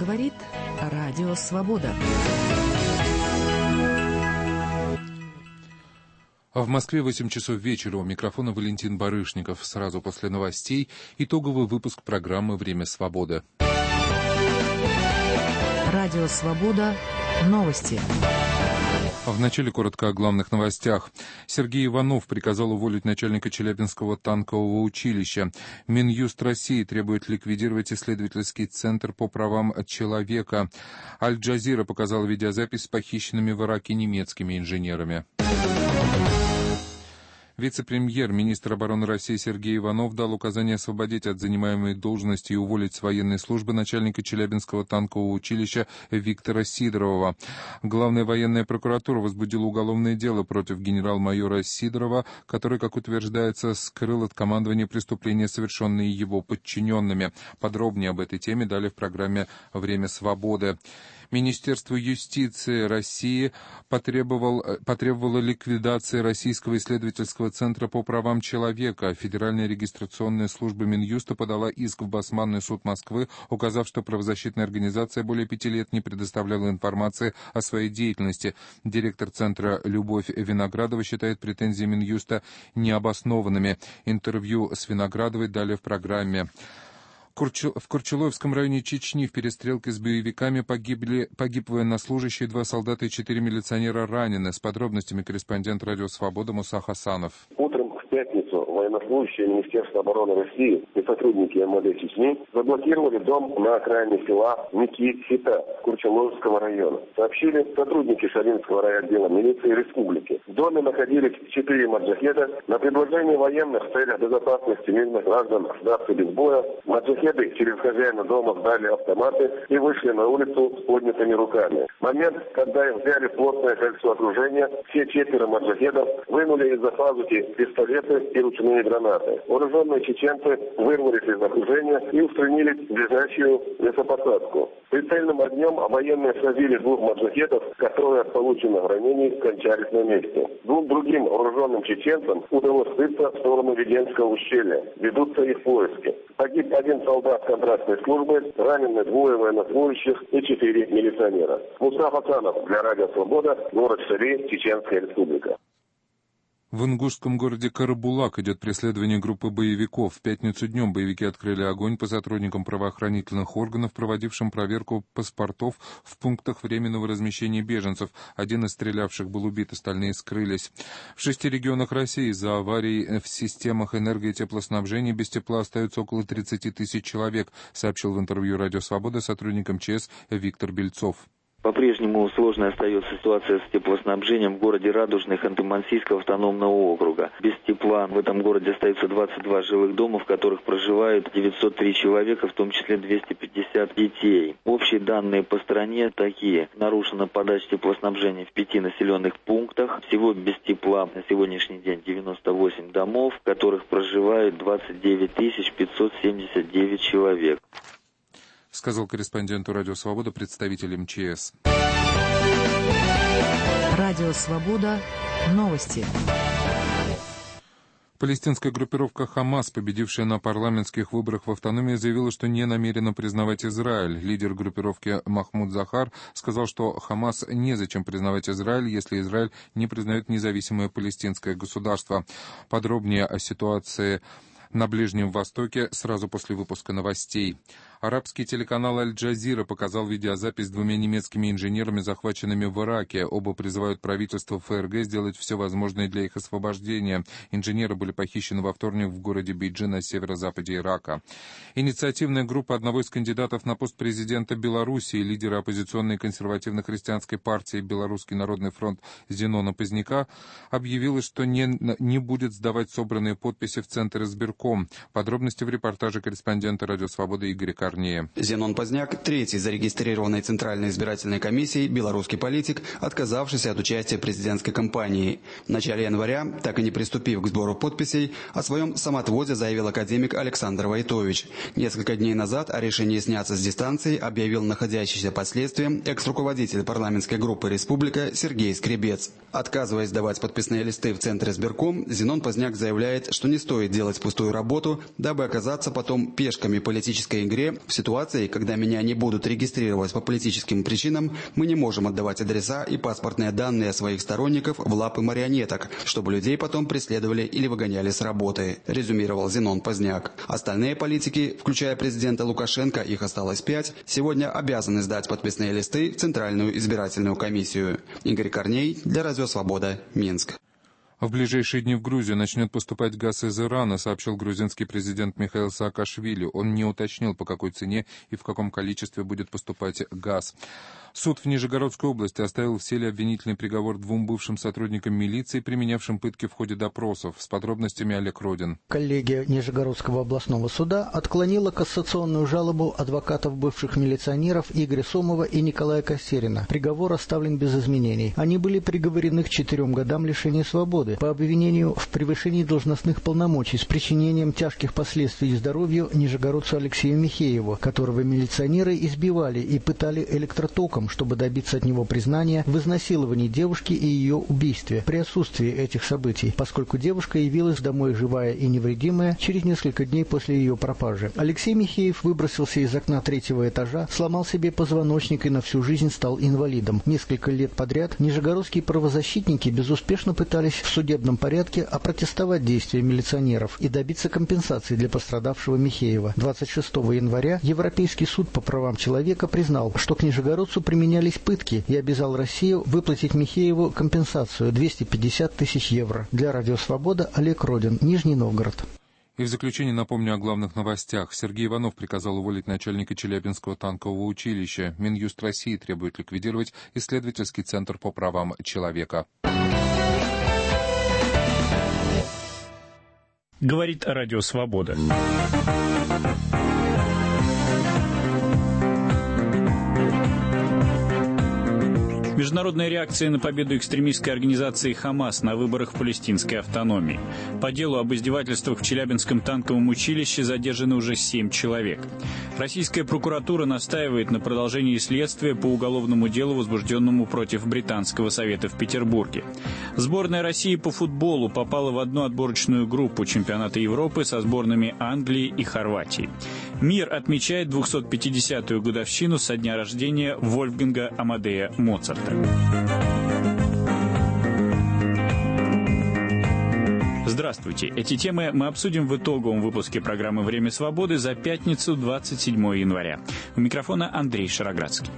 говорит Радио Свобода. А в Москве 8 часов вечера. У микрофона Валентин Барышников. Сразу после новостей итоговый выпуск программы «Время свободы». Радио Свобода. Новости. В начале коротко о главных новостях. Сергей Иванов приказал уволить начальника Челябинского танкового училища. Минюст России требует ликвидировать исследовательский центр по правам человека. Аль-Джазира показала видеозапись с похищенными в Ираке немецкими инженерами. Вице-премьер, министр обороны России Сергей Иванов дал указание освободить от занимаемой должности и уволить с военной службы начальника Челябинского танкового училища Виктора Сидорова. Главная военная прокуратура возбудила уголовное дело против генерал-майора Сидорова, который, как утверждается, скрыл от командования преступления, совершенные его подчиненными. Подробнее об этой теме далее в программе «Время свободы». Министерство юстиции России потребовало ликвидации Российского исследовательского центра по правам человека. Федеральная регистрационная служба Минюста подала иск в Басманный суд Москвы, указав, что правозащитная организация более 5 лет не предоставляла информации о своей деятельности. Директор центра Любовь Виноградова считает претензии Минюста необоснованными. Интервью с Виноградовой далее в программе. В Курчуловском районе Чечни в перестрелке с боевиками погиб военнослужащий, 2 солдата и 4 милиционера ранены. С подробностями корреспондент Радио Свобода Муса Хасанов. Утром в пятницу военнослужащие Министерства обороны России и сотрудники МВД Чечни заблокировали дом на окраине села Никитита Курчуловского района. Сообщили сотрудники Шаринского райотдела милиции республики. В доме находились 4 маджахеда. На предложение военных в целях безопасности мирных граждан сдаться без боя маджахеды через хозяина дома сдали автоматы и вышли на улицу с поднятыми руками. Момент, когда их взяли в плотное кольцо окружения, все 4 маджахедов вынули из-за пазухи пистолеты и ручные гранаты. Вооруженные чеченцы вырвались из окружения и устранились в ближайшую лесопосадку. Прицельным огнем военные сразили 2 маджахедов, которые от полученных ранений скончались на месте. 2 другим вооруженным чеченцам удалось скрыться в сторону Веденского ущелья. Ведутся их поиски. Погиб 1 солдат контрактной службы, ранены 2 военнослужащих и 4 милиционера. Муса Хасанов для Радио Свобода, город Шали, Чеченская Республика. В ингушском городе Карабулак идет преследование группы боевиков. В пятницу днем боевики открыли огонь по сотрудникам правоохранительных органов, проводившим проверку паспортов в пунктах временного размещения беженцев. 1 из стрелявших был убит, остальные скрылись. В 6 регионах России из-за аварий в системах энерго- и теплоснабжения без тепла остаются около 30 тысяч человек, сообщил в интервью Радио Свобода сотрудник МЧС Виктор Бельцов. По-прежнему сложной остается ситуация с теплоснабжением в городе Радужный Ханты-Мансийского автономного округа. Без тепла в этом городе остается 22 жилых дома, в которых проживают 903 человека, в том числе 250 детей. Общие данные по стране такие. Нарушена подача теплоснабжения в 5 населенных пунктах. Всего без тепла на сегодняшний день 98 домов, в которых проживают 29 579 человек. Сказал корреспонденту Радио Свобода представитель МЧС. Радио Свобода. Новости. Палестинская группировка «Хамас», победившая на парламентских выборах в автономии, заявила, что не намерена признавать Израиль. Лидер группировки Махмуд Захар сказал, что «Хамас» незачем признавать Израиль, если Израиль не признает независимое палестинское государство. Подробнее о ситуации на Ближнем Востоке сразу после выпуска новостей. Арабский телеканал «Аль-Джазира» показал видеозапись с 2 немецкими инженерами, захваченными в Ираке. Оба призывают правительство ФРГ сделать все возможное для их освобождения. Инженеры были похищены во вторник в городе Бейджи на северо-западе Ирака. Инициативная группа одного из кандидатов на пост президента Белоруссии, лидера оппозиционной консервативно-христианской партии «Белорусский народный фронт» Зенона Поздняка, объявила, что не будет сдавать собранные подписи в Центр избирком. Подробности в репортаже корреспондента Радио Свобода Игоря Корнея. Зенон Поздняк, 3-й зарегистрированной Центральной избирательной комиссией белорусский политик, отказавшийся от участия в президентской кампании. В начале января, так и не приступив к сбору подписей, о своем самоотводе заявил академик Александр Войтович. Несколько дней назад о решении сняться с дистанции объявил находящийся под следствием экс-руководитель парламентской группы «Республика» Сергей Скребец. Отказываясь сдавать подписные листы в Центр избирком, Зенон Поздняк заявляет, что не стоит делать пустую работу, дабы оказаться потом пешками политической игре В ситуации, когда меня не будут регистрировать по политическим причинам, мы не можем отдавать адреса и паспортные данные своих сторонников в лапы марионеток, чтобы людей потом преследовали или выгоняли с работы, резюмировал Зенон Поздняк. Остальные политики, включая президента Лукашенко, их осталось 5, сегодня обязаны сдать подписные листы в Центральную избирательную комиссию. Игорь Корней для Радио Свобода, Минск. В ближайшие дни в Грузию начнет поступать газ из Ирана, сообщил грузинский президент Михаил Саакашвили. Он не уточнил, по какой цене и в каком количестве будет поступать газ. Суд в Нижегородской области оставил в силе обвинительный приговор 2 бывшим сотрудникам милиции, применявшим пытки в ходе допросов. С подробностями Олег Родин. Коллегия Нижегородского областного суда отклонила кассационную жалобу адвокатов бывших милиционеров Игоря Сомова и Николая Костерина. Приговор оставлен без изменений. Они были приговорены к 4 годам лишения свободы по обвинению в превышении должностных полномочий с причинением тяжких последствий здоровью нижегородцу Алексею Михееву, которого милиционеры избивали и пытали электротоком, чтобы добиться от него признания в изнасиловании девушки и ее убийстве при отсутствии этих событий, поскольку девушка явилась домой живая и невредимая через несколько дней после ее пропажи. Алексей Михеев выбросился из окна 3-го этажа, сломал себе позвоночник и на всю жизнь стал инвалидом. Несколько лет подряд нижегородские правозащитники безуспешно пытались в судебном порядке опротестовать действия милиционеров и добиться компенсации для пострадавшего Михеева. 26 января Европейский суд по правам человека признал, что к нижегородцу применялись пытки и обязал Россию выплатить Михееву компенсацию 250 тысяч евро. Для Радио Свобода Олег Родин, Нижний Новгород. И в заключение напомню о главных новостях. Сергей Иванов приказал уволить начальника Челябинского танкового училища. Минюст России требует ликвидировать исследовательский центр по правам человека. Говорит Радио Свобода. Международная реакция на победу экстремистской организации «Хамас» на выборах в палестинской автономии. По делу об издевательствах в Челябинском танковом училище задержаны уже 7 человек. Российская прокуратура настаивает на продолжении следствия по уголовному делу, возбужденному против Британского совета в Петербурге. Сборная России по футболу попала в одну отборочную группу чемпионата Европы со сборными Англии и Хорватии. Мир отмечает 250-ю годовщину со дня рождения Вольфганга Амадея Моцарта. Здравствуйте. Эти темы мы обсудим в итоговом выпуске программы «Время свободы» за пятницу, 27 января. У микрофона Андрей Шароградский.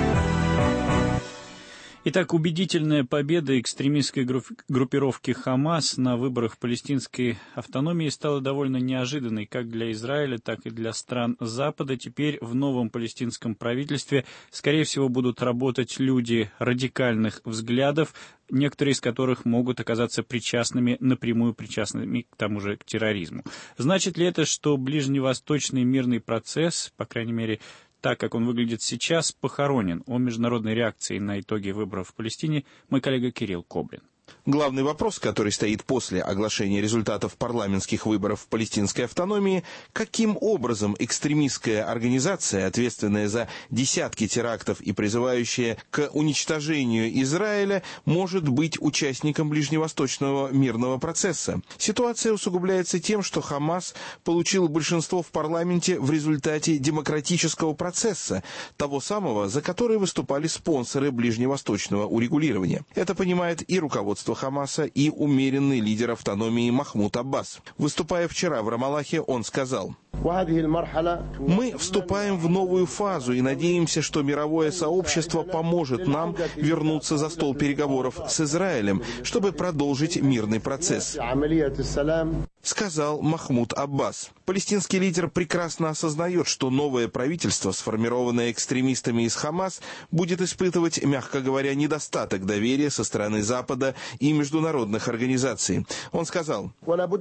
Итак, убедительная победа экстремистской группировки «Хамас» на выборах в палестинской автономии стала довольно неожиданной как для Израиля, так и для стран Запада. Теперь в новом палестинском правительстве, скорее всего, будут работать люди радикальных взглядов, некоторые из которых могут оказаться напрямую причастными к тому же к терроризму. Значит ли это, что ближневосточный мирный процесс, по крайней мере, так, как он выглядит сейчас, похоронен? О международной реакции на итоги выборов в Палестине мой коллега Кирилл Коблин. Главный вопрос, который стоит после оглашения результатов парламентских выборов в палестинской автономии, каким образом экстремистская организация, ответственная за десятки терактов и призывающая к уничтожению Израиля, может быть участником ближневосточного мирного процесса. Ситуация усугубляется тем, что Хамас получил большинство в парламенте в результате демократического процесса, того самого, за который выступали спонсоры ближневосточного урегулирования. Это понимает и руководство Хамаса, и умеренный лидер автономии Махмуд Аббас. Выступая вчера в Рамаллахе, он сказал: «Мы вступаем в новую фазу и надеемся, что мировое сообщество поможет нам вернуться за стол переговоров с Израилем, чтобы продолжить мирный процесс», сказал Махмуд Аббас. Палестинский лидер прекрасно осознает, что новое правительство, сформированное экстремистами из Хамас, будет испытывать, мягко говоря, недостаток доверия со стороны Запада и международных организаций. Он сказал: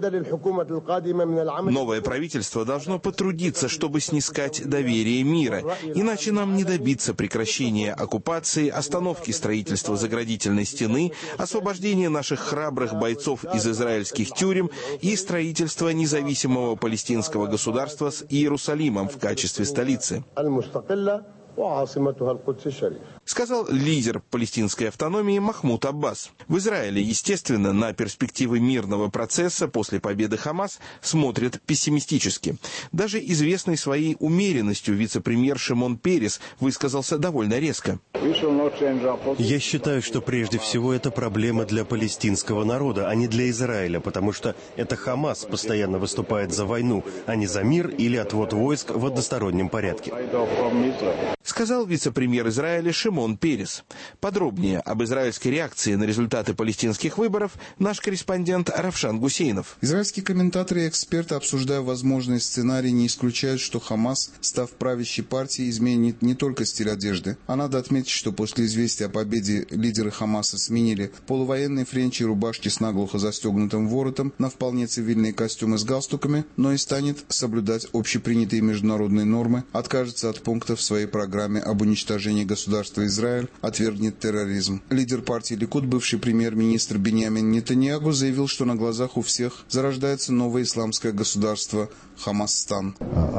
«Новое правительство должно потрудиться, чтобы снискать доверие мира, иначе нам не добиться прекращения оккупации, остановки строительства заградительной стены, освобождения наших храбрых бойцов из израильских тюрем и строительства независимого палестинского государства с Иерусалимом в качестве столицы». сказал лидер палестинской автономии Махмуд Аббас. В Израиле, естественно, на перспективы мирного процесса после победы Хамас смотрят пессимистически. Даже известный своей умеренностью вице-премьер Шимон Перес высказался довольно резко. Я считаю, что прежде всего это проблема для палестинского народа, а не для Израиля, потому что это Хамас постоянно выступает за войну, а не за мир или отвод войск в одностороннем порядке. Сказал вице-премьер Израиля Шимон Перес. Подробнее об израильской реакции на результаты палестинских выборов наш корреспондент Равшан Гусейнов. Израильские комментаторы и эксперты, обсуждая возможные сценарии, не исключают, что Хамас, став правящей партией, изменит не только стиль одежды. А надо отметить, что после известия о победе лидеры Хамаса сменили полувоенные френчи и рубашки с наглухо застегнутым воротом на вполне цивильные костюмы с галстуками, но и станет соблюдать общепринятые международные нормы, откажется от пунктов в своей программе об уничтожении государства Израиль, отвергнет терроризм. Лидер партии Ликуд, бывший премьер-министр Биньямин Нетаньяху, заявил, что на глазах у всех зарождается новое исламское государство Хамасстан.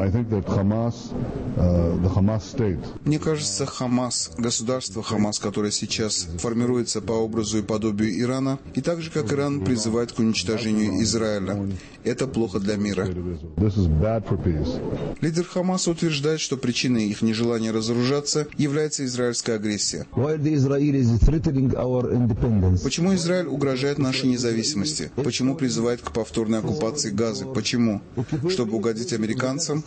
Мне кажется, Хамас, государство Хамас, которое сейчас формируется по образу и подобию Ирана, и так же, как Иран, призывает к уничтожению Израиля. Это плохо для мира. Лидер Хамаса утверждает, что причиной их нежелания разоружаться является израильская агрессия. Почему Израиль угрожает нашей независимости? Почему призывает к повторной оккупации Газы? Почему? Чтобы угодить американцам?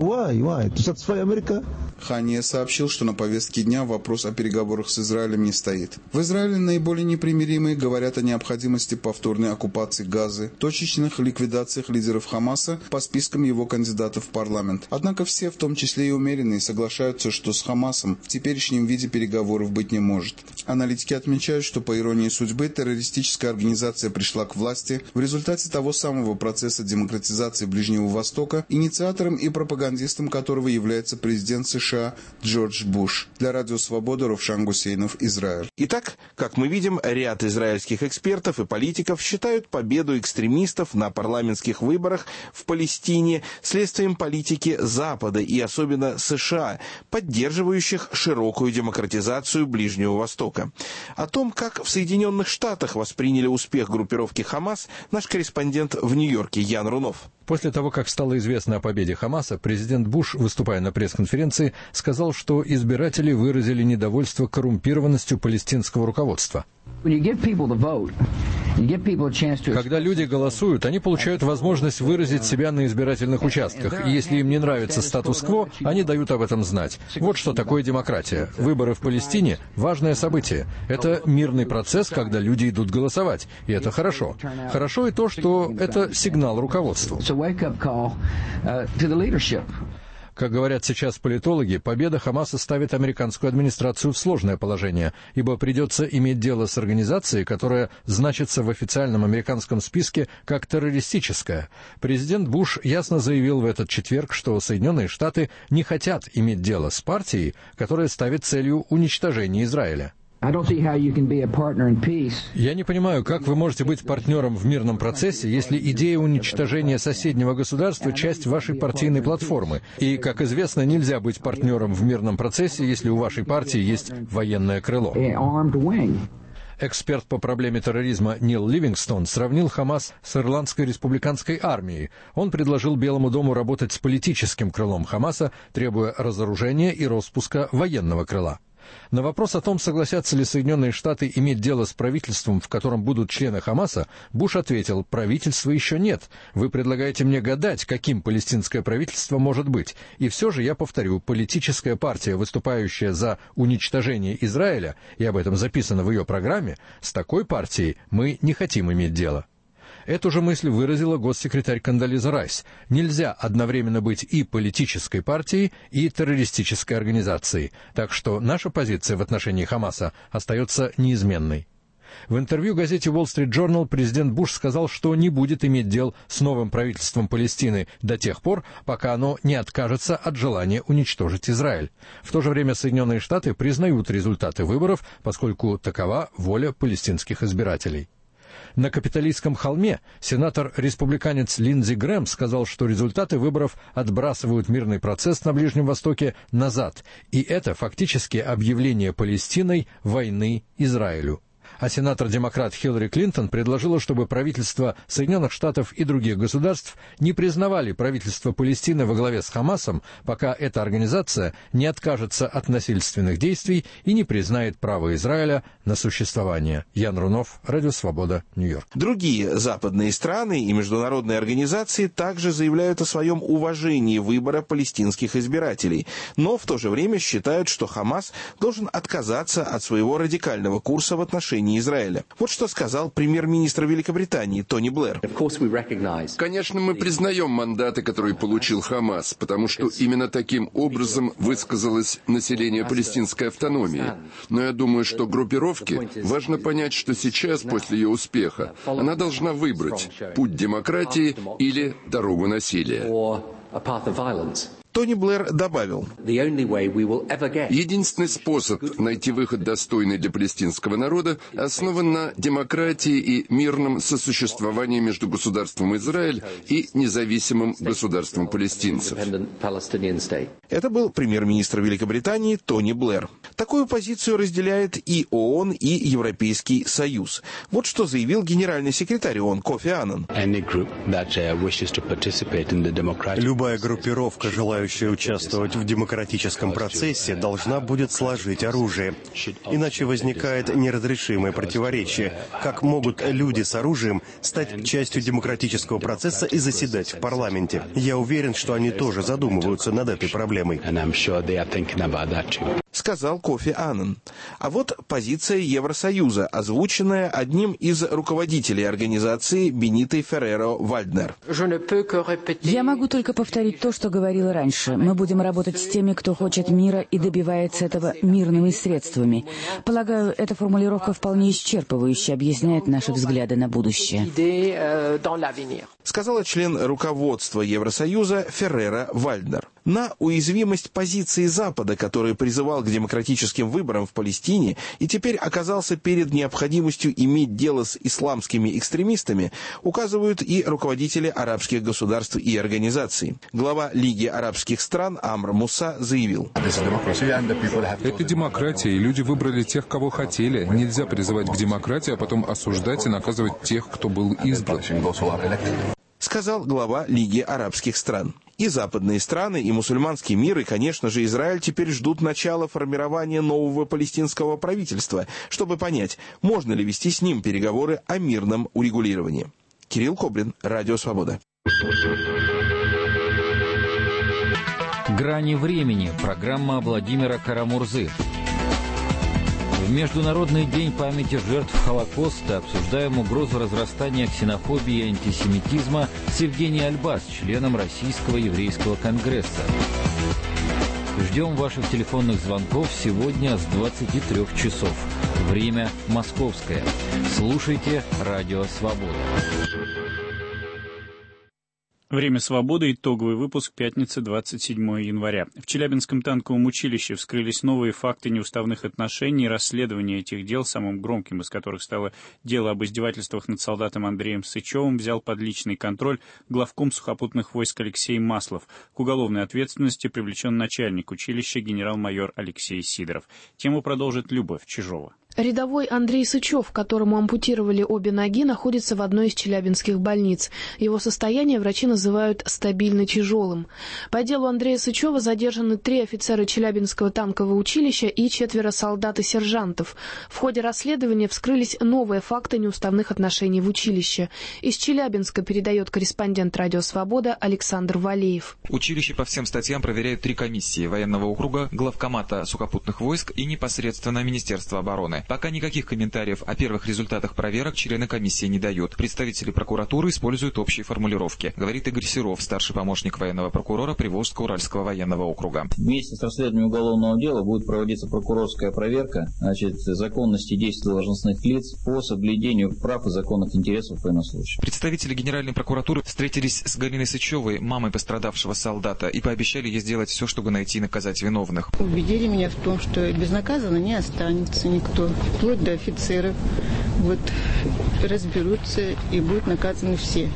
Хания сообщил, что на повестке дня вопрос о переговорах с Израилем не стоит. В Израиле наиболее непримиримые говорят о необходимости повторной оккупации Газы, точечных ликвидациях лидеров Хамаса по спискам его кандидатов в парламент. Однако все, в том числе и умеренные, соглашаются, что с Хамасом в теперешнем виде переговоров быть не может. Аналитики отмечают, что по иронии судьбы террористическая организация пришла к власти в результате того самого процесса демократизации Ближнего Востока, инициатором и пропагандистом которого является президент США Джордж Буш. Для Радио Свобода, Равшан Гусейнов, Израиль. Итак, как мы видим, ряд израильских экспертов и политиков считают победу экстремистов на парламентских выборах в Палестине следствием политики Запада и особенно США, поддерживающих широкую демократизацию Ближнего Востока. О том, как в Соединенных Штатах восприняли успех группировки Хамас, наш корреспондент в Нью-Йорке Ян Рунов. После того, как стало известно о победе Хамаса, президент Буш, выступая на пресс-конференции, сказал, что избиратели выразили недовольство коррумпированностью палестинского руководства. Когда люди голосуют, они получают возможность выразить себя на избирательных участках, и если им не нравится статус-кво, они дают об этом знать. Вот что такое демократия. Выборы в Палестине – важное событие. Это мирный процесс, когда люди идут голосовать, и это хорошо. Хорошо и то, что это сигнал руководству. Как говорят сейчас политологи, победа Хамаса ставит американскую администрацию в сложное положение, ибо придется иметь дело с организацией, которая значится в официальном американском списке как террористическая. Президент Буш ясно заявил в этот четверг, что Соединенные Штаты не хотят иметь дело с партией, которая ставит целью уничтожения Израиля. Я не понимаю, как вы можете быть партнером в мирном процессе, если идея уничтожения соседнего государства – часть вашей партийной платформы. И, как известно, нельзя быть партнером в мирном процессе, если у вашей партии есть военное крыло. Эксперт по проблеме терроризма Нил Ливингстон сравнил Хамас с Ирландской республиканской армией. Он предложил Белому дому работать с политическим крылом Хамаса, требуя разоружения и распуска военного крыла. На вопрос о том, согласятся ли Соединенные Штаты иметь дело с правительством, в котором будут члены Хамаса, Буш ответил: правительства еще нет. Вы предлагаете мне гадать, каким палестинское правительство может быть. И все же, я повторю, политическая партия, выступающая за уничтожение Израиля, и об этом записано в ее программе, с такой партией мы не хотим иметь дело. Эту же мысль выразила госсекретарь Кондолиза Райс. Нельзя одновременно быть и политической партией, и террористической организацией. Так что наша позиция в отношении Хамаса остается неизменной. В интервью газете Wall Street Journal президент Буш сказал, что не будет иметь дел с новым правительством Палестины до тех пор, пока оно не откажется от желания уничтожить Израиль. В то же время Соединенные Штаты признают результаты выборов, поскольку такова воля палестинских избирателей. На Капитолийском холме сенатор-республиканец Линдзи Грэм сказал, что результаты выборов отбрасывают мирный процесс на Ближнем Востоке назад, и это фактически объявление Палестиной войны Израилю. А сенатор-демократ Хиллари Клинтон предложила, чтобы правительства Соединенных Штатов и других государств не признавали правительство Палестины во главе с Хамасом, пока эта организация не откажется от насильственных действий и не признает право Израиля на существование. Ян Рунов, Радио Свобода, Нью-Йорк. Другие западные страны и международные организации также заявляют о своем уважении выбора палестинских избирателей, но в то же время считают, что Хамас должен отказаться от своего радикального курса в отношении Израиля. Вот что сказал премьер-министр Великобритании Тони Блэр. Конечно, мы признаем мандаты, которые получил Хамас, потому что именно таким образом высказалось население палестинской автономии. Но я думаю, что группировке важно понять, что сейчас, после ее успеха, она должна выбрать путь демократии или дорогу насилия. Тони Блэр добавил: единственный способ найти выход, достойный для палестинского народа, основан на демократии и мирном сосуществовании между государством Израиль и независимым государством палестинцев. Это был премьер-министр Великобритании Тони Блэр. Такую позицию разделяет и ООН, и Европейский Союз. Вот что заявил генеральный секретарь ООН Кофи Аннан. Любая группировка, желающая участвовать в демократическом процессе, должна будет сложить оружие. Иначе возникает неразрешимое противоречие. Как могут люди с оружием стать частью демократического процесса и заседать в парламенте? Я уверен, что они тоже задумываются над этой проблемой. Сказал Кофи Аннан. А вот позиция Евросоюза, озвученная одним из руководителей организации Бенитой Ферреро Вальднер. Я могу только повторить то, что говорила раньше. Мы будем работать с теми, кто хочет мира и добивается этого мирными средствами. Полагаю, эта формулировка вполне исчерпывающе объясняет наши взгляды на будущее. Сказала член руководства Евросоюза Ферреро Вальднер. На уязвимость позиции Запада, который призывал к демократическим выборам в Палестине и теперь оказался перед необходимостью иметь дело с исламскими экстремистами, указывают и руководители арабских государств и организаций. Глава Лиги арабских стран Амр Муса заявил: это демократия, и люди выбрали тех, кого хотели. Нельзя призывать к демократии, а потом осуждать и наказывать тех, кто был избран. Сказал глава Лиги арабских стран. И западные страны, и мусульманский мир, и, конечно же, Израиль теперь ждут начала формирования нового палестинского правительства, чтобы понять, можно ли вести с ним переговоры о мирном урегулировании. Кирилл Коблин, Радио Свобода. «Грани времени» – программа Владимира Карамурзы. В Международный день памяти жертв Холокоста обсуждаем угрозу разрастания ксенофобии и антисемитизма с Евгением Альбас, членом Российского еврейского конгресса. Ждем ваших телефонных звонков сегодня с 23 часов. Время московское. Слушайте Радио Свобода. Время свободы. Итоговый выпуск. Пятница, 27 января. В Челябинском танковом училище вскрылись новые факты неуставных отношений. Расследование этих дел, самым громким из которых стало дело об издевательствах над солдатом Андреем Сычевым, взял под личный контроль главком сухопутных войск Алексей Маслов. К уголовной ответственности привлечен начальник училища генерал-майор Алексей Сидоров. Тему продолжит Любовь Чижова. Рядовой Андрей Сычев, которому ампутировали обе ноги, находится в одной из челябинских больниц. Его состояние врачи называют стабильно тяжелым. По делу Андрея Сычева задержаны 3 офицера Челябинского танкового училища и 4 солдат и сержантов. В ходе расследования вскрылись новые факты неуставных отношений в училище. Из Челябинска передает корреспондент Радио Свобода Александр Валеев. Училище по всем статьям проверяют 3 комиссии: военного округа, главкомата сухопутных войск и непосредственно Министерства обороны. Пока никаких комментариев о первых результатах проверок члены комиссии не дают. Представители прокуратуры используют общие формулировки, говорит Игорь Серов, старший помощник военного прокурора Приволжско-Уральского военного округа. Вместе с расследованием уголовного дела будет проводиться прокурорская проверка законности действий должностных лиц по соблюдению прав и законных интересов военнослужащих. Представители Генеральной прокуратуры встретились с Галиной Сычевой, мамой пострадавшего солдата, и пообещали ей сделать все, чтобы найти и наказать виновных. Убедили меня в том, что безнаказанно не останется никто. что вплоть до офицеров вот разберутся и будут наказаны все.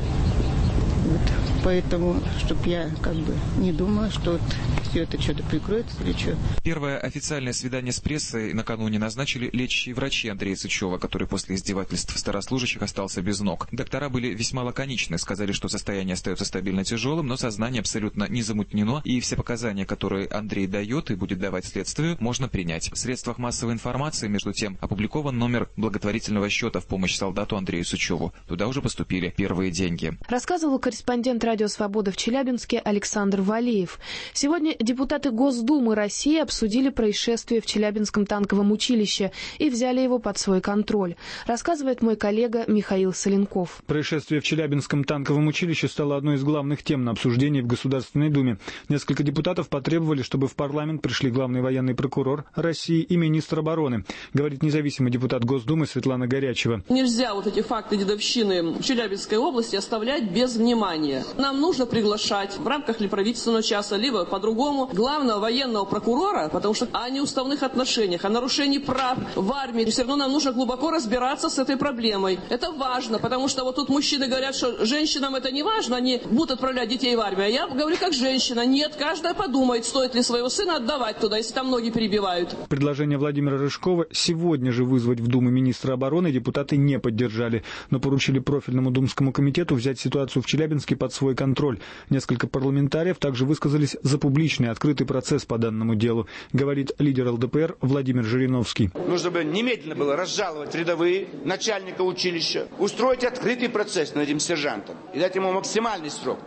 Вот. Поэтому, чтобы я не думала, что вот все это что-то прикроется или что. Первое официальное свидание с прессой накануне назначили лечащие врачи Андрея Сычева, который после издевательств старослужащих остался без ног. Доктора были весьма лаконичны, сказали, что состояние остается стабильно тяжелым, но сознание абсолютно не замутнено, и все показания, которые Андрей дает и будет давать следствию, можно принять. В средствах массовой информации, между тем, опубликован номер благотворительного счета в помощь солдату Андрею Сычеву. Туда уже поступили первые деньги. Рассказывал корреспондент «Радио Свобода» в Челябинске Александр Валеев. Сегодня депутаты Госдумы России обсудили происшествие в Челябинском танковом училище и взяли его под свой контроль. Рассказывает мой коллега Михаил Соленков. Происшествие в Челябинском танковом училище стало одной из главных тем на обсуждении в Государственной Думе. Несколько депутатов потребовали, чтобы в парламент пришли главный военный прокурор России и министр обороны, говорит независимый депутат Госдумы Светлана Горячева. Нельзя вот эти факты дедовщины в Челябинской области оставлять без внимания. Нам нужно приглашать в рамках ли правительственного часа, либо по-другому главного военного прокурора, потому что о неуставных отношениях, о нарушении прав в армии, все равно нам нужно глубоко разбираться с этой проблемой. Это важно, потому что вот тут мужчины говорят, что женщинам это не важно, они будут отправлять детей в армию. А я говорю как женщина, нет, каждая подумает, стоит ли своего сына отдавать туда, если там ноги перебивают. Предложение Владимира Рыжкова сегодня же вызвать в Думу министра обороны депутаты не поддержали, но поручили профильному Думскому комитету взять ситуацию в Челябинске под свой контроль. Несколько парламентариев также высказались за публичный открытый процесс по данному делу, говорит лидер ЛДПР Владимир Жириновский. Нужно бы немедленно было разжаловать рядовые начальника училища, устроить открытый процесс над этим сержантом и дать ему максимальный срок,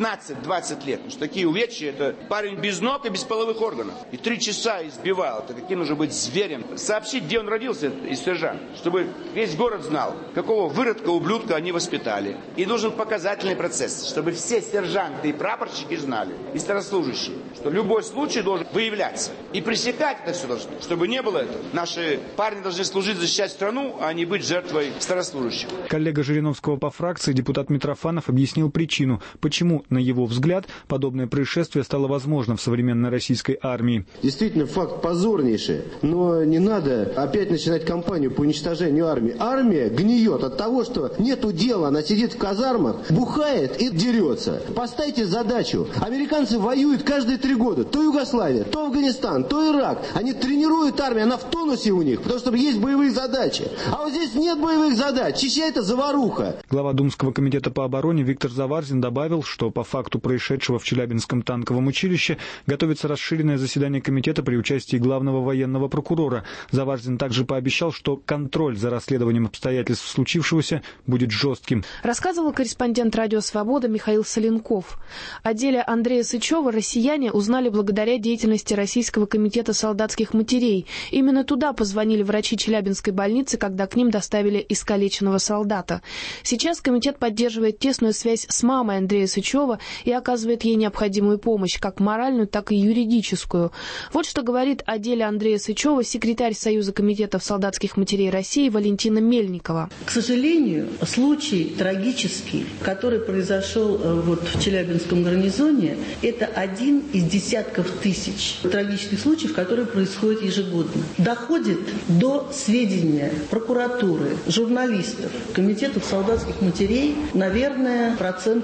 15-20 лет. Потому что такие увечья, это парень без ног и без половых органов. И 3 часа избивал. Это каким нужно быть зверем. Сообщить, где он родился, из сержанта, чтобы весь город знал, какого выродка, ублюдка они воспитали. И нужен показательный процесс, чтобы все сержанты и прапорщики знали, и старослужащие, что любой случай должен выявляться. И пресекать это все должно, чтобы не было этого. Наши парни должны служить, защищать страну, а не быть жертвой старослужащих. Коллега Жириновского по фракции, депутат Митрофанов, объяснил причину, почему, на его взгляд, подобное происшествие стало возможно в современной российской армии. Действительно, факт позорнейший, но не надо опять начинать кампанию по уничтожению армии. Армия гниет от того, что нету дела, она сидит в казармах, бухает и дерется. Поставьте задачу. Американцы воюют каждые 3 года. То Югославия, то Афганистан, то Ирак. Они тренируют армию, она в тонусе у них, потому что есть боевые задачи. А вот здесь нет боевых задач. Чечня — это заваруха. Глава Думского комитета по обороне Виктор Заварзин добавил, что по факту происшедшего в Челябинском танковом училище готовится расширенное заседание комитета при участии главного военного прокурора. Заварзин также пообещал, что контроль за расследованием обстоятельств случившегося будет жестким. Рассказывал корреспондент «Радио Свобода» Михаил Соленков. О деле Андрея Сычева россияне узнали благодаря деятельности Российского комитета солдатских матерей. Именно туда позвонили врачи Челябинской больницы, когда к ним доставили искалеченного солдата. Сейчас комитет поддерживает тесную связь с мамой Андрея Сычева и оказывает ей необходимую помощь, как моральную, так и юридическую. Вот что говорит о деле Андрея Сычева секретарь Союза комитетов солдатских матерей России Валентина Мельникова. К сожалению, случай трагический, который произошел в Челябинском гарнизоне, это один из десятков тысяч трагических случаев, которые происходят ежегодно. Доходит до сведения прокуратуры, журналистов, комитетов солдатских матерей, наверное,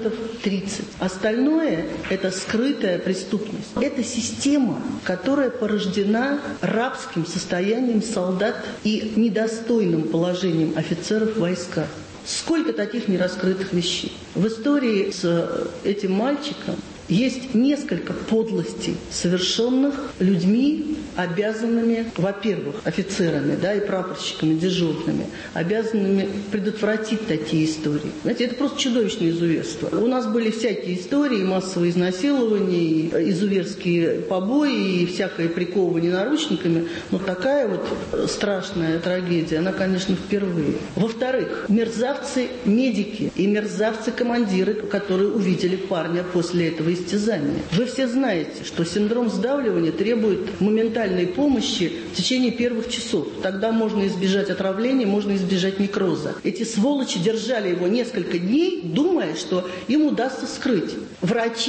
30%. Остальное – это скрытая преступность. Это система, которая порождена рабским состоянием солдат и недостойным положением офицеров войска. Сколько таких нераскрытых вещей. В истории с этим мальчиком есть несколько подлостей, совершенных людьми, обязанными, во-первых, офицерами, и прапорщиками, дежурными, обязанными предотвратить такие истории. Знаете, это просто чудовищное изуверство. У нас были всякие истории, массовые изнасилования, изуверские побои и всякое приковывание наручниками, но такая вот страшная трагедия, она, конечно, впервые. Во-вторых, мерзавцы-медики и мерзавцы-командиры, которые увидели парня после этого истязания. Вы все знаете, что синдром сдавливания требует моментальной помощи в течение первых часов. Тогда можно избежать отравления, можно избежать некроза. Эти сволочи держали его несколько дней, думая, что им удастся скрыть. Врачи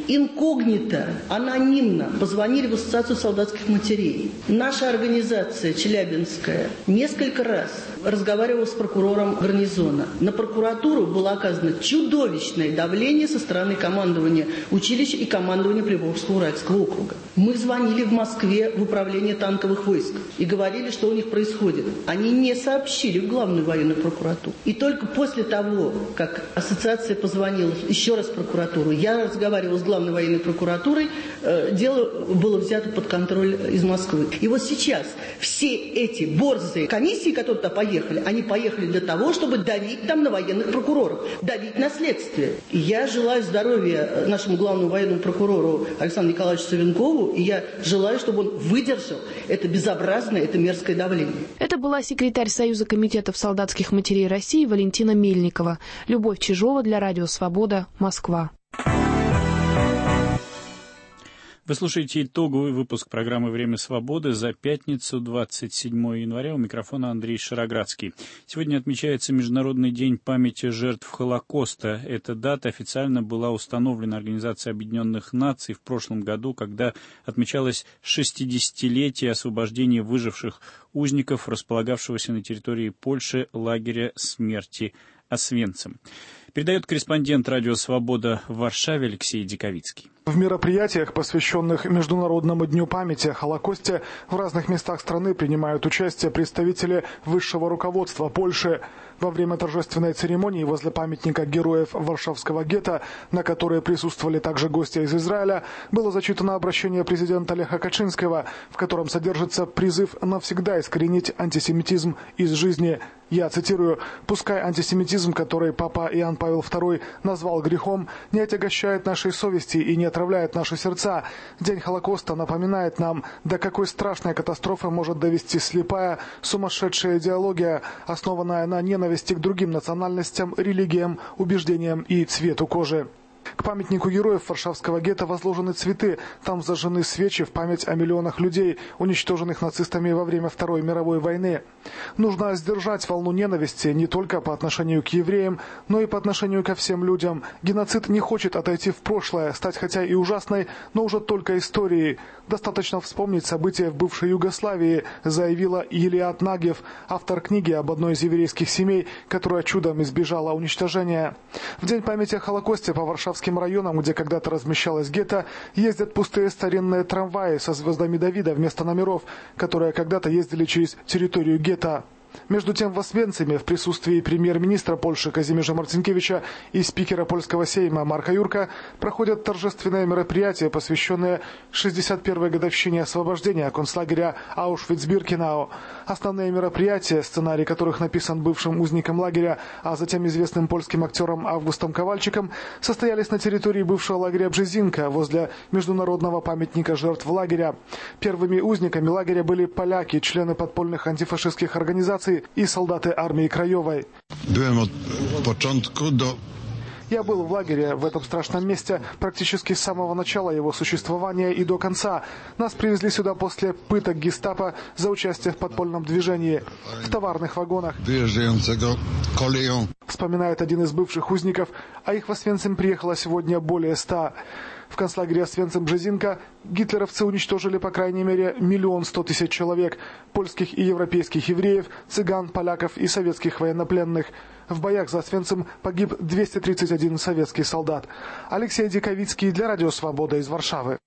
инкогнито, анонимно позвонили в Ассоциацию солдатских матерей. Наша организация челябинская несколько раз разговаривала с прокурором гарнизона. На прокуратуру было оказано чудовищное давление со стороны командования училища и командования Приволжского Уральского округа. Мы звонили в Москве в управление танковых войск и говорили, что у них происходит. Они не сообщили в Главную военную прокуратуру. И только после того, как ассоциация позвонила еще раз в прокуратуру, я разговаривала с Главной военной прокуратурой, дело было взято под контроль из Москвы. И вот сейчас все эти борзые комиссии, которые туда поехали, они поехали для того, чтобы давить там на военных прокуроров, давить на следствие. И я желаю здоровья нашему главному военному прокурору Александру Николаевичу Савенкову, и я желаю, чтобы он выдержал это безобразное, это мерзкое давление. Это была секретарь Союза комитетов солдатских матерей России Валентина Мельникова. Любовь Чижова для Радио Свобода, Москва. Вы слушаете итоговый выпуск программы «Время свободы» за пятницу, 27 января. У микрофона Андрей Шароградский. Сегодня отмечается Международный день памяти жертв Холокоста. Эта дата официально была установлена Организацией Объединенных Наций в прошлом году, когда отмечалось 60-летие освобождения выживших узников, располагавшегося на территории Польши лагеря смерти Освенцим. Передает корреспондент «Радио Свобода» в Варшаве Алексей Диковицкий. В мероприятиях, посвященных Международному дню памяти о Холокосте, в разных местах страны принимают участие представители высшего руководства Польши. Во время торжественной церемонии возле памятника героев Варшавского гетто, на которой присутствовали также гости из Израиля, было зачитано обращение президента Леха Качинского, в котором содержится призыв навсегда искоренить антисемитизм из жизни. Я цитирую: «Пускай антисемитизм, который Папа Иоанн Павел II назвал грехом, не отягощает нашей совести и не отравляет наши сердца. День Холокоста напоминает нам, до какой страшной катастрофы может довести слепая, сумасшедшая идеология, основанная на ненависти к другим национальностям, религиям, убеждениям и цвету кожи». К памятнику героев Варшавского гетто возложены цветы, там зажжены свечи в память о миллионах людей, уничтоженных нацистами во время Второй мировой войны. Нужно сдержать волну ненависти не только по отношению к евреям, но и по отношению ко всем людям. Геноцид не хочет отойти в прошлое, стать хотя и ужасной, но уже только историей. Достаточно вспомнить события в бывшей Югославии, заявила Елиад Нагев, автор книги об одной из еврейских семей, которая чудом избежала уничтожения. В день памяти о Холокосте по Варшавским районам, где когда-то размещалось гетто, ездят пустые старинные трамваи со звездами Давида вместо номеров, которые когда-то ездили через территорию гетто. Между тем в Освенциме в присутствии премьер-министра Польши Казимирза Марцинкевича и спикера польского сейма Марка Юрка проходят торжественные мероприятия, посвященные 61-й годовщине освобождения концлагеря Аушвиц-Биркенау. Основные мероприятия, сценарий которых написан бывшим узником лагеря, а затем известным польским актером Августом Ковальчиком, состоялись на территории бывшего лагеря Бжезинка возле международного памятника жертв лагеря. Первыми узниками лагеря были поляки, члены подпольных антифашистских организаций и солдаты армии Краевой. Я был в лагере в этом страшном месте практически с самого начала его существования и до конца. Нас привезли сюда после пыток гестапо за участие в подпольном движении в товарных вагонах. Вспоминает один из бывших узников, а их в Освенцим приехало сегодня более 100. В концлагере Освенцим-Бжезинка гитлеровцы уничтожили по крайней мере 1 100 000 человек, польских и европейских евреев, цыган, поляков и советских военнопленных. В боях за Освенцим погиб 231 советский солдат. Алексей Диковицкий для Радио Свобода из Варшавы.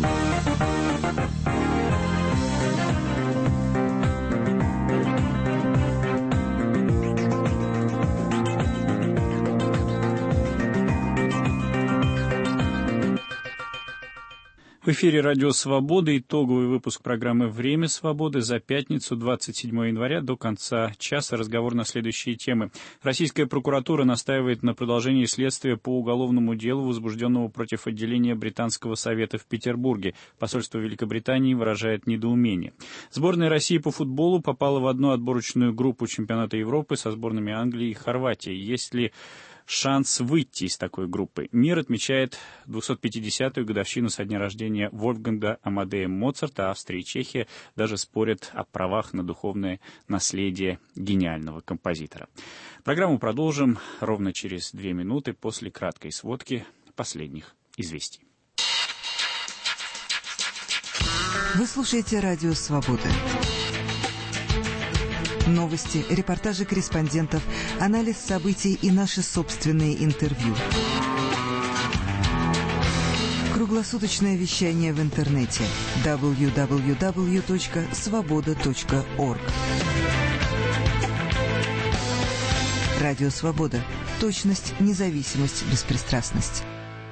В эфире «Радио Свобода», итоговый выпуск программы «Время свободы» за пятницу, 27 января, до конца часа. Разговор на следующие темы. Российская прокуратура настаивает на продолжении следствия по уголовному делу, возбужденному против отделения Британского совета в Петербурге. Посольство Великобритании выражает недоумение. Сборная России по футболу попала в одну отборочную группу чемпионата Европы со сборными Англии и Хорватии. Есть ли шанс выйти из такой группы? Мир отмечает 250-ю годовщину со дня рождения Вольфганга Амадея Моцарта. Австрия и Чехия даже спорят о правах на духовное наследие гениального композитора. Программу продолжим ровно через 2 минуты после краткой сводки последних известий. Вы слушаете «Радио Свобода». Новости, репортажи корреспондентов, анализ событий и наши собственные интервью. Круглосуточное вещание в интернете www.svoboda.org. Радио Свобода. Точность, независимость, беспристрастность.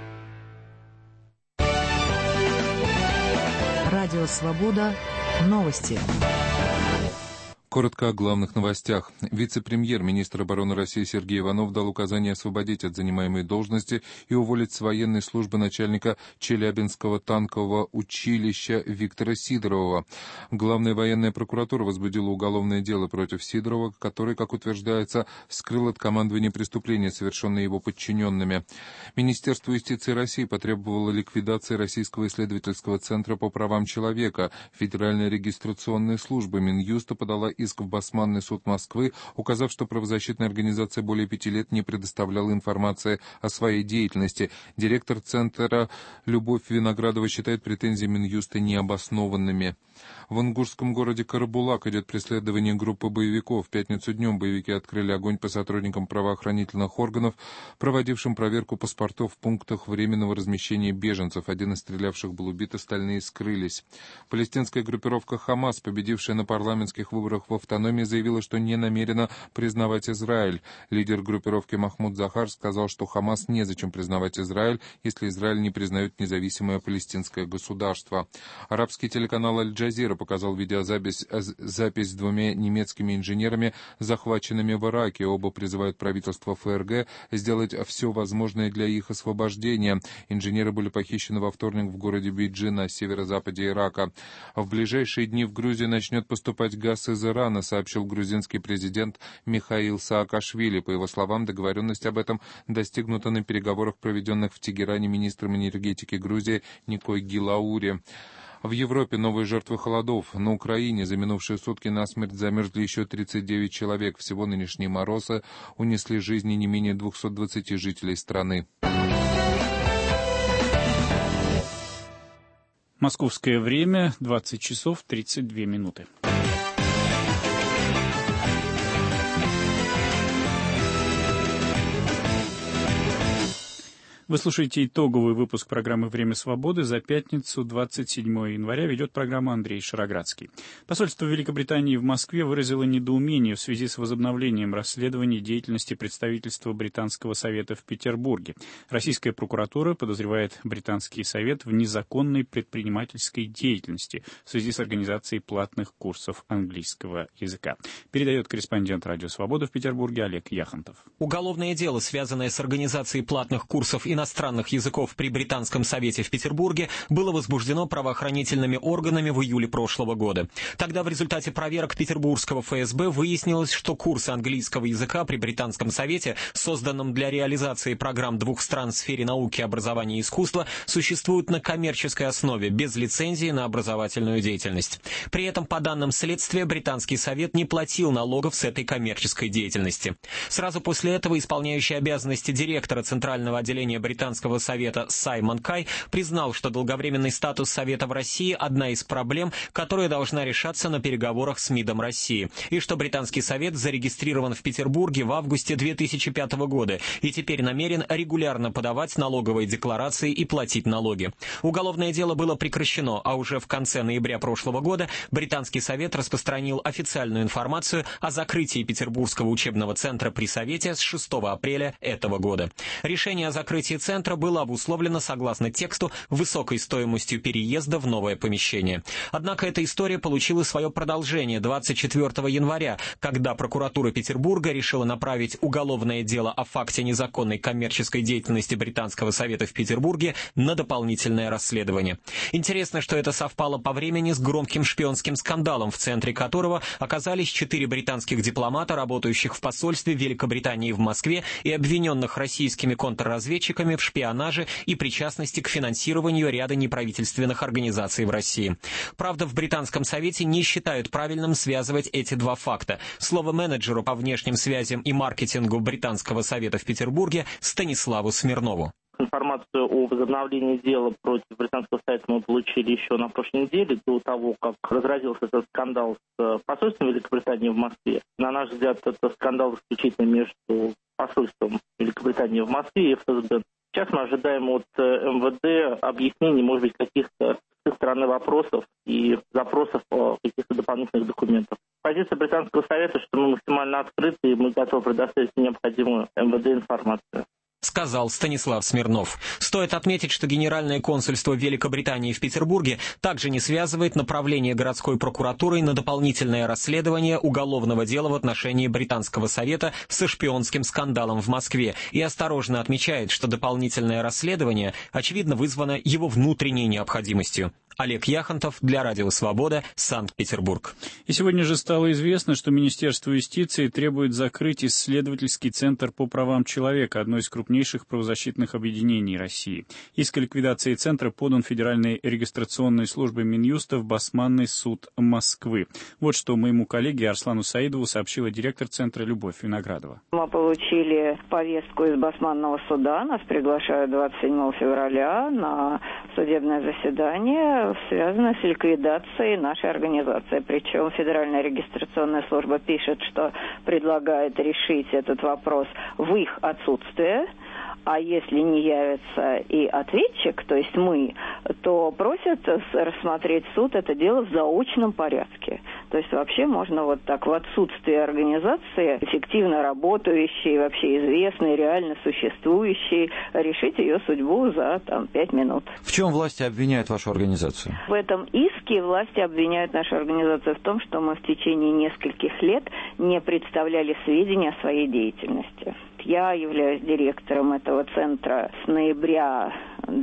Радио Свобода. Новости. Коротко о главных новостях. Вице-премьер-министр обороны России Сергей Иванов дал указание освободить от занимаемой должности и уволить с военной службы начальника Челябинского танкового училища Виктора Сидорова. Главная военная прокуратура возбудила уголовное дело против Сидорова, который, как утверждается, скрыл от командования преступления, совершенные его подчиненными. Министерство юстиции России потребовало ликвидации Российского исследовательского центра по правам человека. Федеральная регистрационная служба Минюста подала иск в Басманный суд Москвы, указав, что правозащитная организация более 5 лет не предоставляла информации о своей деятельности. Директор центра Любовь Виноградова считает претензии Минюста необоснованными. В ингушском городе Карабулак идет преследование группы боевиков. В пятницу днем боевики открыли огонь по сотрудникам правоохранительных органов, проводившим проверку паспортов в пунктах временного размещения беженцев. Один из стрелявших был убит, остальные скрылись. Палестинская группировка «Хамас», победившая на парламентских выборах в автономии, заявила, что не намерена признавать Израиль. Лидер группировки Махмуд Захар сказал, что «Хамас» незачем признавать Израиль, если Израиль не признает независимое палестинское государство. Арабский телеканал «Аль-Джазира» показал видеозапись с 2 немецкими инженерами, захваченными в Ираке. Оба призывают правительство ФРГ сделать все возможное для их освобождения. Инженеры были похищены во вторник в городе Биджи на северо-западе Ирака. В ближайшие дни в Грузию начнет поступать газ из Ирана, сообщил грузинский президент Михаил Саакашвили. По его словам, договоренность об этом достигнута на переговорах, проведенных в Тегеране министром энергетики Грузии Никой Гилаури. В Европе новые жертвы холодов. На Украине за минувшие сутки насмерть замерзли еще 39 человек. Всего нынешние морозы унесли жизни не менее 220 жителей страны. Московское время 20 часов 32 минуты. Вы слушаете итоговый выпуск программы «Время свободы» за пятницу, 27 января. Ведет программу Андрей Шароградский. Посольство Великобритании в Москве выразило недоумение в связи с возобновлением расследования деятельности представительства Британского совета в Петербурге. Российская прокуратура подозревает Британский совет в незаконной предпринимательской деятельности в связи с организацией платных курсов английского языка. Передает корреспондент «Радио Свобода» в Петербурге Олег Яхонтов. Уголовное дело, связанное с организацией платных курсов иностранных языков при Британском совете в Петербурге, было возбуждено правоохранительными органами в июле прошлого года. Тогда в результате проверок петербургского ФСБ выяснилось, что курсы английского языка при Британском совете, созданном для реализации программ 2 стран в сфере науки, образования и искусства, существуют на коммерческой основе, без лицензии на образовательную деятельность. При этом, по данным следствия, Британский совет не платил налогов с этой коммерческой деятельности. Сразу после этого исполняющий обязанности директора Центрального отделения Британского совета Саймон Кай признал, что долговременный статус Совета в России – одна из проблем, которая должна решаться на переговорах с МИДом России, и что Британский совет зарегистрирован в Петербурге в августе 2005 года и теперь намерен регулярно подавать налоговые декларации и платить налоги. Уголовное дело было прекращено, а уже в конце ноября прошлого года Британский совет распространил официальную информацию о закрытии Петербургского учебного центра при Совете с 6 апреля этого года. Решение о закрытии центра было обусловлено, согласно тексту, высокой стоимостью переезда в новое помещение. Однако эта история получила свое продолжение 24 января, когда прокуратура Петербурга решила направить уголовное дело о факте незаконной коммерческой деятельности Британского совета в Петербурге на дополнительное расследование. Интересно, что это совпало по времени с громким шпионским скандалом, в центре которого оказались 4 британских дипломата, работающих в посольстве Великобритании в Москве и обвиненных российскими контрразведчиками в шпионаже и причастности к финансированию ряда неправительственных организаций в России. Правда, в Британском совете не считают правильным связывать эти два факта. Слово менеджеру по внешним связям и маркетингу Британского совета в Петербурге Станиславу Смирнову. Информацию о возобновлении дела против Британского совета мы получили еще на прошлой неделе, до того, как разразился этот скандал с посольством Великобритании в Москве. На наш взгляд, это скандал исключительно между посольством Великобритании в Москве и ФСБ. Сейчас мы ожидаем от МВД объяснений, может быть, каких-то с их стороны вопросов и запросов о каких-то дополнительных документах. Позиция Британского совета, что мы максимально открыты и мы готовы предоставить необходимую МВД информацию. Сказал Станислав Смирнов. Стоит отметить, что Генеральное консульство Великобритании в Петербурге также не связывает направление городской прокуратуры на дополнительное расследование уголовного дела в отношении Британского совета со шпионским скандалом в Москве и осторожно отмечает, что дополнительное расследование, очевидно, вызвано его внутренней необходимостью. Олег Яхонтов для Радио Свобода, Санкт-Петербург. И сегодня же стало известно, что Министерство юстиции требует закрыть исследовательский центр по правам человека, одно из крупнейших правозащитных объединений России. Иск о ликвидации центра подан Федеральной регистрационной службой Минюста в Басманный суд Москвы. Вот что моему коллеге Арслану Саидову сообщила директор центра Любовь Виноградова. Мы получили повестку из Басманного суда. Нас приглашают 27 февраля на судебное заседание, связанное с ликвидацией нашей организации. Причем Федеральная регистрационная служба пишет, что предлагает решить этот вопрос в их отсутствие. А если не явится и ответчик, то есть мы, то просят рассмотреть суд это дело в заочном порядке. То есть вообще можно вот так в отсутствие организации, эффективно работающей, вообще известной, реально существующей, решить ее судьбу за 5 минут. В чем власти обвиняют вашу организацию? В этом иске власти обвиняют нашу организацию в том, что мы в течение нескольких лет не представляли сведения о своей деятельности. Я являюсь директором этого центра с ноября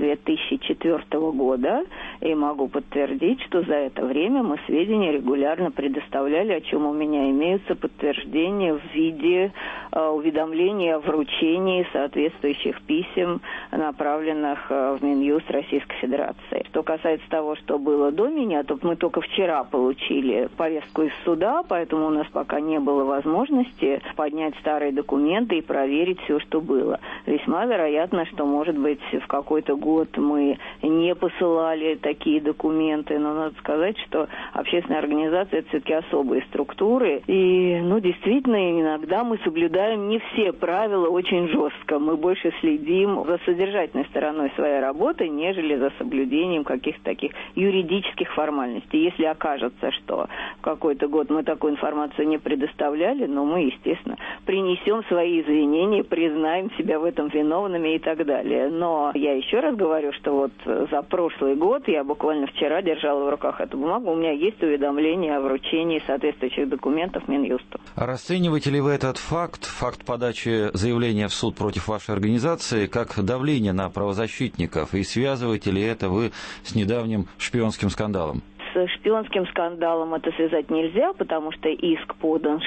2004 года и могу подтвердить, что за это время мы сведения регулярно предоставляли, о чем у меня имеются подтверждения в виде уведомления о вручении соответствующих писем, направленных в Минюст Российской Федерации. Что касается того, что было до меня, то мы только вчера получили повестку из суда, поэтому у нас пока не было возможности поднять старые документы и проверить все, что было. Весьма вероятно, что, может быть, в какой-то год мы не посылали такие документы, но надо сказать, что общественная организация – это все-таки особые структуры, и, действительно, иногда мы соблюдаем не все правила очень жестко. Мы больше следим за содержательной стороной своей работы, нежели за соблюдением каких-то таких юридических формальностей. Если окажется, что в какой-то год мы такую информацию не предоставляли, мы, естественно, принесем свои извинения, признаем себя в этом виновными и так далее. Но я еще раз говорю, что за прошлый год, я буквально вчера держала в руках эту бумагу, у меня есть уведомление о вручении соответствующих документов Минюсту. А расцениваете ли вы этот факт подачи заявления в суд против вашей организации, как давление на правозащитников? И связываете ли это вы с недавним шпионским скандалом? С шпионским скандалом это связать нельзя, потому что иск подан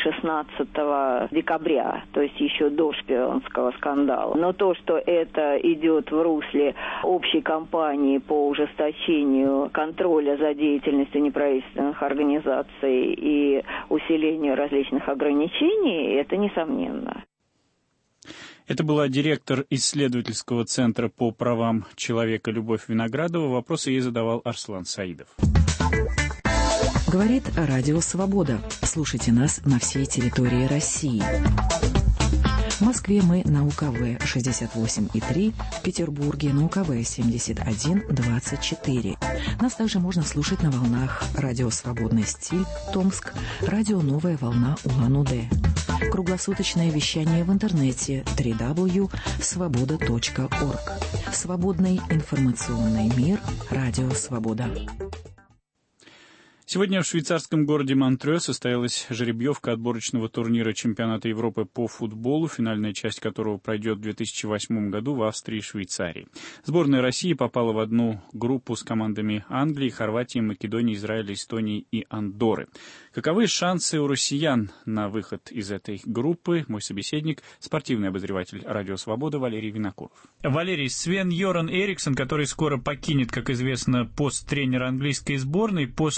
16 декабря, то есть еще до шпионского скандала. Но то, что это идет в русле общей кампании по ужесточению контроля за деятельностью неправительственных организаций и усилению различных ограничений, это несомненно. Это была директор исследовательского центра по правам человека Любовь Виноградова. Вопросы ей задавал Арслан Саидов. Говорит Радио Свобода. Слушайте нас на всей территории России. В Москве мы на УКВ 68,3, в Петербурге на УКВ 71,24. Нас также можно слушать на волнах Радио Свободный стиль, Томск, Радио Новая волна Улан-Удэ. Круглосуточное вещание в интернете www.svoboda.org. Свободный информационный мир. Радио Свобода. Сегодня в швейцарском городе Монтрео состоялась жеребьевка отборочного турнира чемпионата Европы по футболу, финальная часть которого пройдет в 2008 году в Австрии и Швейцарии. Сборная России попала в одну группу с командами Англии, Хорватии, Македонии, Израиля, Эстонии и Андорры. Каковы шансы у россиян на выход из этой группы? Мой собеседник, спортивный обозреватель Радио Свобода Валерий Винокуров. Валерий, Свен-Йоран Эриксон, который скоро покинет, как известно, пост тренера английской сборной, после жеребьевки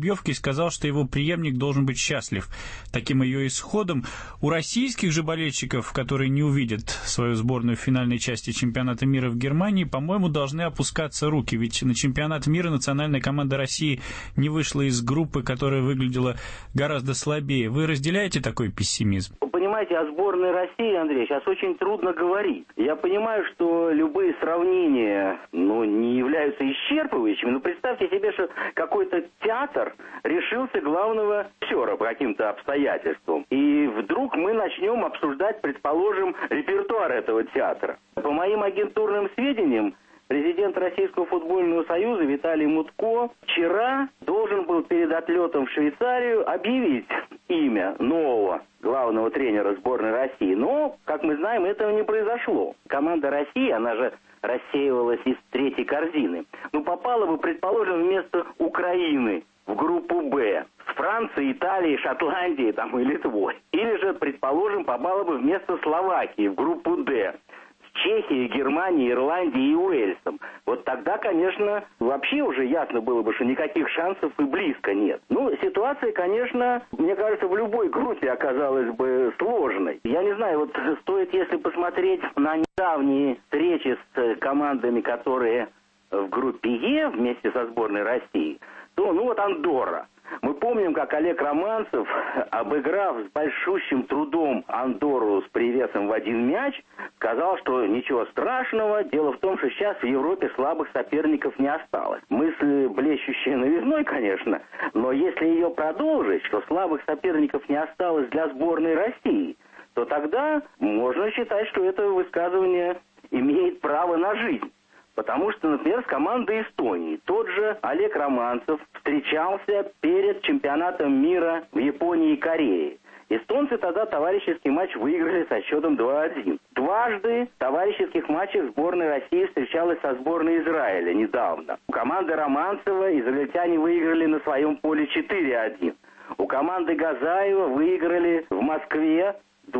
жеребьевки и сказал, что его преемник должен быть счастлив таким ее исходом. У российских же болельщиков, которые не увидят свою сборную в финальной части чемпионата мира в Германии, по-моему, должны опускаться руки. Ведь на чемпионат мира национальная команда России не вышла из группы, которая выглядела гораздо слабее. Вы разделяете такой пессимизм? Понимаете, о сборной России, Андрей, сейчас очень трудно говорить. Я понимаю, что любые сравнения, не являются исчерпывающими, но представьте себе, что какой-то театр решился главного актера по каким-то обстоятельствам. И вдруг мы начнем обсуждать, предположим, репертуар этого театра. По моим агентурным сведениям, президент Российского футбольного союза Виталий Мутко вчера должен был перед отлетом в Швейцарию объявить имя нового главного тренера сборной России. Но, как мы знаем, этого не произошло. Команда России, она же рассеивалась из третьей корзины. Попала бы, предположим, вместо Украины в группу «Б» с Францией, Италией, Шотландией и Литвой. Или же, предположим, попала бы вместо Словакии в группу «Д» с Чехией, Германией, Ирландией и Уэльсом. Вот тогда, конечно, вообще уже ясно было бы, что никаких шансов и близко нет. Ситуация, конечно, мне кажется, в любой группе оказалась бы сложной. Я не знаю, стоит, если посмотреть на недавние встречи с командами, которые в группе Е вместе со сборной России, то, Андорра. Мы помним, как Олег Романцев, обыграв с большущим трудом Андорру с привесом в 1 мяч, сказал, что ничего страшного, дело в том, что сейчас в Европе слабых соперников не осталось. Мысль, блещущая новизной, конечно, но если ее продолжить, что слабых соперников не осталось для сборной России, то тогда можно считать, что это высказывание имеет право на жизнь. Потому что, например, с командой Эстонии тот же Олег Романцев встречался перед чемпионатом мира в Японии и Корее. Эстонцы тогда товарищеский матч выиграли со счетом 2-1. Дважды в товарищеских матчах сборная России встречалась со сборной Израиля недавно. У команды Романцева израильтяне выиграли на своем поле 4-1. У команды Газаева выиграли в Москве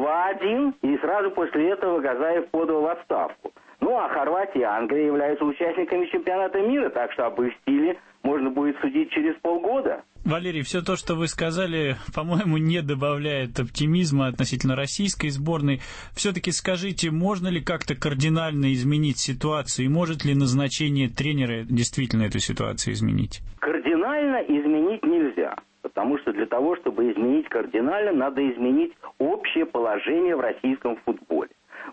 2-1, и сразу после этого Газаев подал в отставку. А Хорватия и Англия являются участниками чемпионата мира, так что об их стиле можно будет судить через полгода. Валерий, все то, что вы сказали, по-моему, не добавляет оптимизма относительно российской сборной. Все-таки скажите, можно ли как-то кардинально изменить ситуацию, и может ли назначение тренера действительно эту ситуацию изменить? Кардинально изменить нельзя, потому что для того, чтобы изменить кардинально, надо изменить общее положение в российском футболе.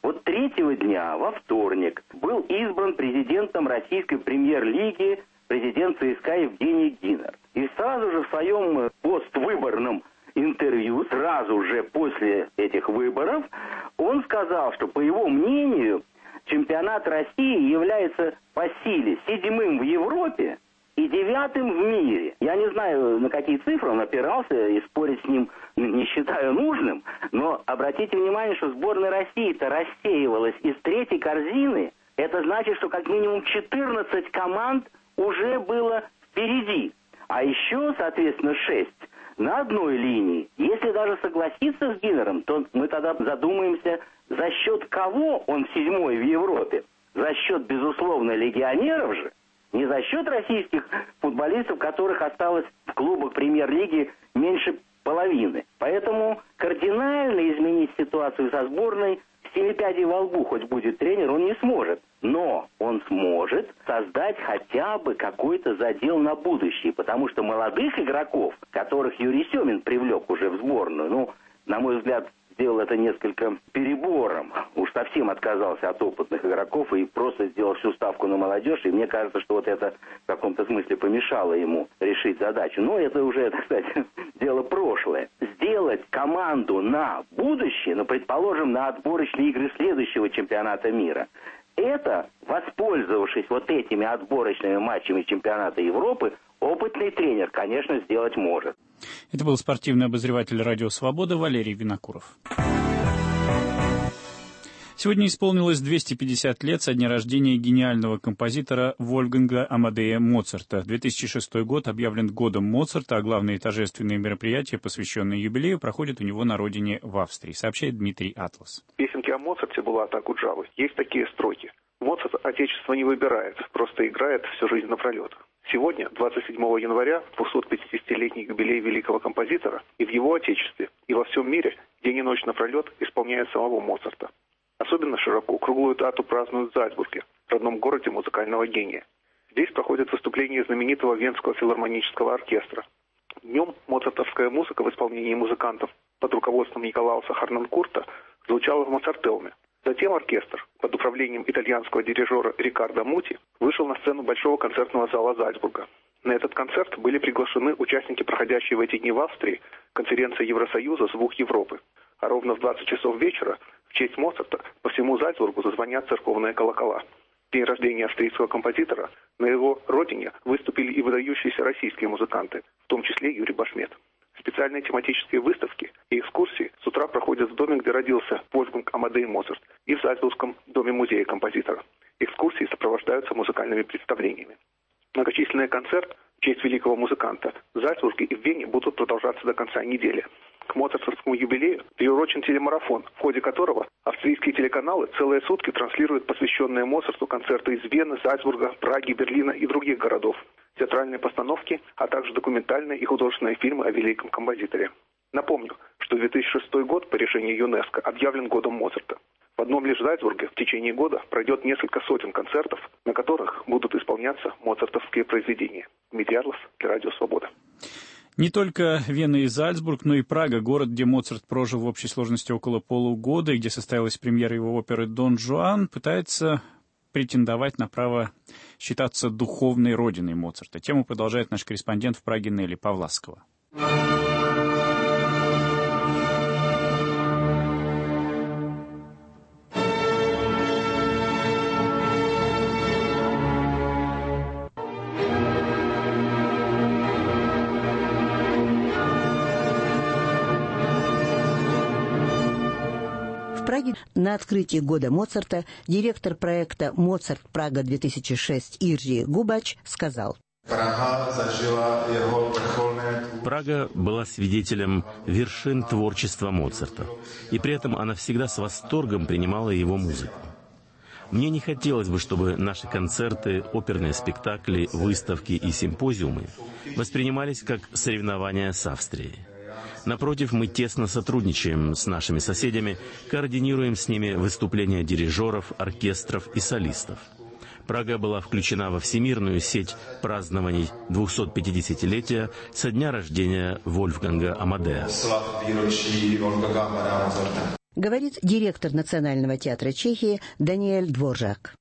3-го дня, во вторник, был избран президентом российской премьер-лиги президент ЦСКА Евгений Гинер. И сразу же в своем поствыборном интервью, сразу же после этих выборов, он сказал, что, по его мнению, чемпионат России является по силе 7-м в Европе и 9-м в мире. Я не знаю, на какие цифры он опирался, и спорить с ним не считаю нужным, но обратите внимание, что сборная России-то рассеивалась из третьей корзины. Это значит, что как минимум 14 команд уже было впереди, а еще, соответственно, 6 на одной линии. Если даже согласиться с Гиннером, то мы тогда задумаемся, за счет кого он 7-й в Европе. За счет, безусловно, легионеров же. Не за счет российских футболистов, которых осталось в клубах премьер-лиги меньше половины. Поэтому кардинально изменить ситуацию со сборной с 7 пядей во лбу, хоть будет тренер, он не сможет. Но он сможет создать хотя бы какой-то задел на будущее. Потому что молодых игроков, которых Юрий Семин привлек уже в сборную, на мой взгляд, сделал это несколько перебором. Уж совсем отказался от опытных игроков и просто сделал всю ставку на молодежь. И мне кажется, что это в каком-то смысле помешало ему решить задачу. Но это уже, кстати, дело прошлое. Сделать команду на будущее, предположим, на отборочные игры следующего чемпионата мира, это, воспользовавшись этими отборочными матчами чемпионата Европы, опытный тренер, конечно, сделать может. Это был спортивный обозреватель «Радио Свобода» Валерий Винокуров. Сегодня исполнилось 250 лет со дня рождения гениального композитора Вольфганга Амадея Моцарта. 2006 год объявлен годом Моцарта, а главные торжественные мероприятия, посвященные юбилею, проходят у него на родине в Австрии, сообщает Дмитрий Атлас. В песенке о Моцарте «Была так Джавы» есть такие строки. Моцарт отечество не выбирает, просто играет всю жизнь напролет. Сегодня, 27 января, 250-летний юбилей великого композитора, и в его отечестве, и во всем мире день и ночь напролет исполняют самого Моцарта. Особенно широко круглую дату празднуют в Зальцбурге, родном городе музыкального гения. Здесь проходят выступления знаменитого Венского филармонического оркестра. Днем моцартовская музыка в исполнении музыкантов под руководством Николауса Харнонкурта звучала в Моцартеуме. Затем оркестр под управлением итальянского дирижера Риккардо Мути вышел на сцену Большого концертного зала Зальцбурга. На этот концерт были приглашены участники проходящей в эти дни в Австрии конференции Евросоюза «Звук Европы». А ровно в 20 часов вечера в честь Моцарта по всему Зальцбургу зазвонят церковные колокола. В день рождения австрийского композитора на его родине выступили и выдающиеся российские музыканты, в том числе Юрий Башмет. Специальные тематические выставки и экскурсии с утра проходят в доме, где родился Вольфганг Амадей Моцарт, и в Зальцбургском доме-музее композитора. Экскурсии сопровождаются музыкальными представлениями. Многочисленные концерты в честь великого музыканта в Зальцбурге и в Вене будут продолжаться до конца недели. К моцартовскому юбилею приурочен телемарафон, в ходе которого австрийские телеканалы целые сутки транслируют посвященные Моцарту концерты из Вены, Зальцбурга, Праги, Берлина и других городов, театральные постановки, а также документальные и художественные фильмы о великом композиторе. Напомню, что 2006 год по решению ЮНЕСКО объявлен годом Моцарта. В одном лишь Зальцбурге в течение года пройдет несколько сотен концертов, на которых будут исполняться моцартовские произведения. Дмитрий Ярлос для Радио Свобода. Не только Вена и Зальцбург, но и Прага, город, где Моцарт прожил в общей сложности около полугода и где состоялась премьера его оперы «Дон Жуан», пытается претендовать на право считаться духовной родиной Моцарта. Тему продолжает наш корреспондент в Праге Нелли Павласкова. На открытии года Моцарта директор проекта «Моцарт Прага-2006» Иржи Губач сказал: Прага была свидетелем вершин творчества Моцарта, и при этом она всегда с восторгом принимала его музыку. Мне не хотелось бы, чтобы наши концерты, оперные спектакли, выставки и симпозиумы воспринимались как соревнования с Австрией. Напротив, мы тесно сотрудничаем с нашими соседями, координируем с ними выступления дирижеров, оркестров и солистов. Прага была включена во всемирную сеть празднований 250-летия со дня рождения Вольфганга Амадея. Говорит директор Национального театра Чехии Даниэль Дворжак.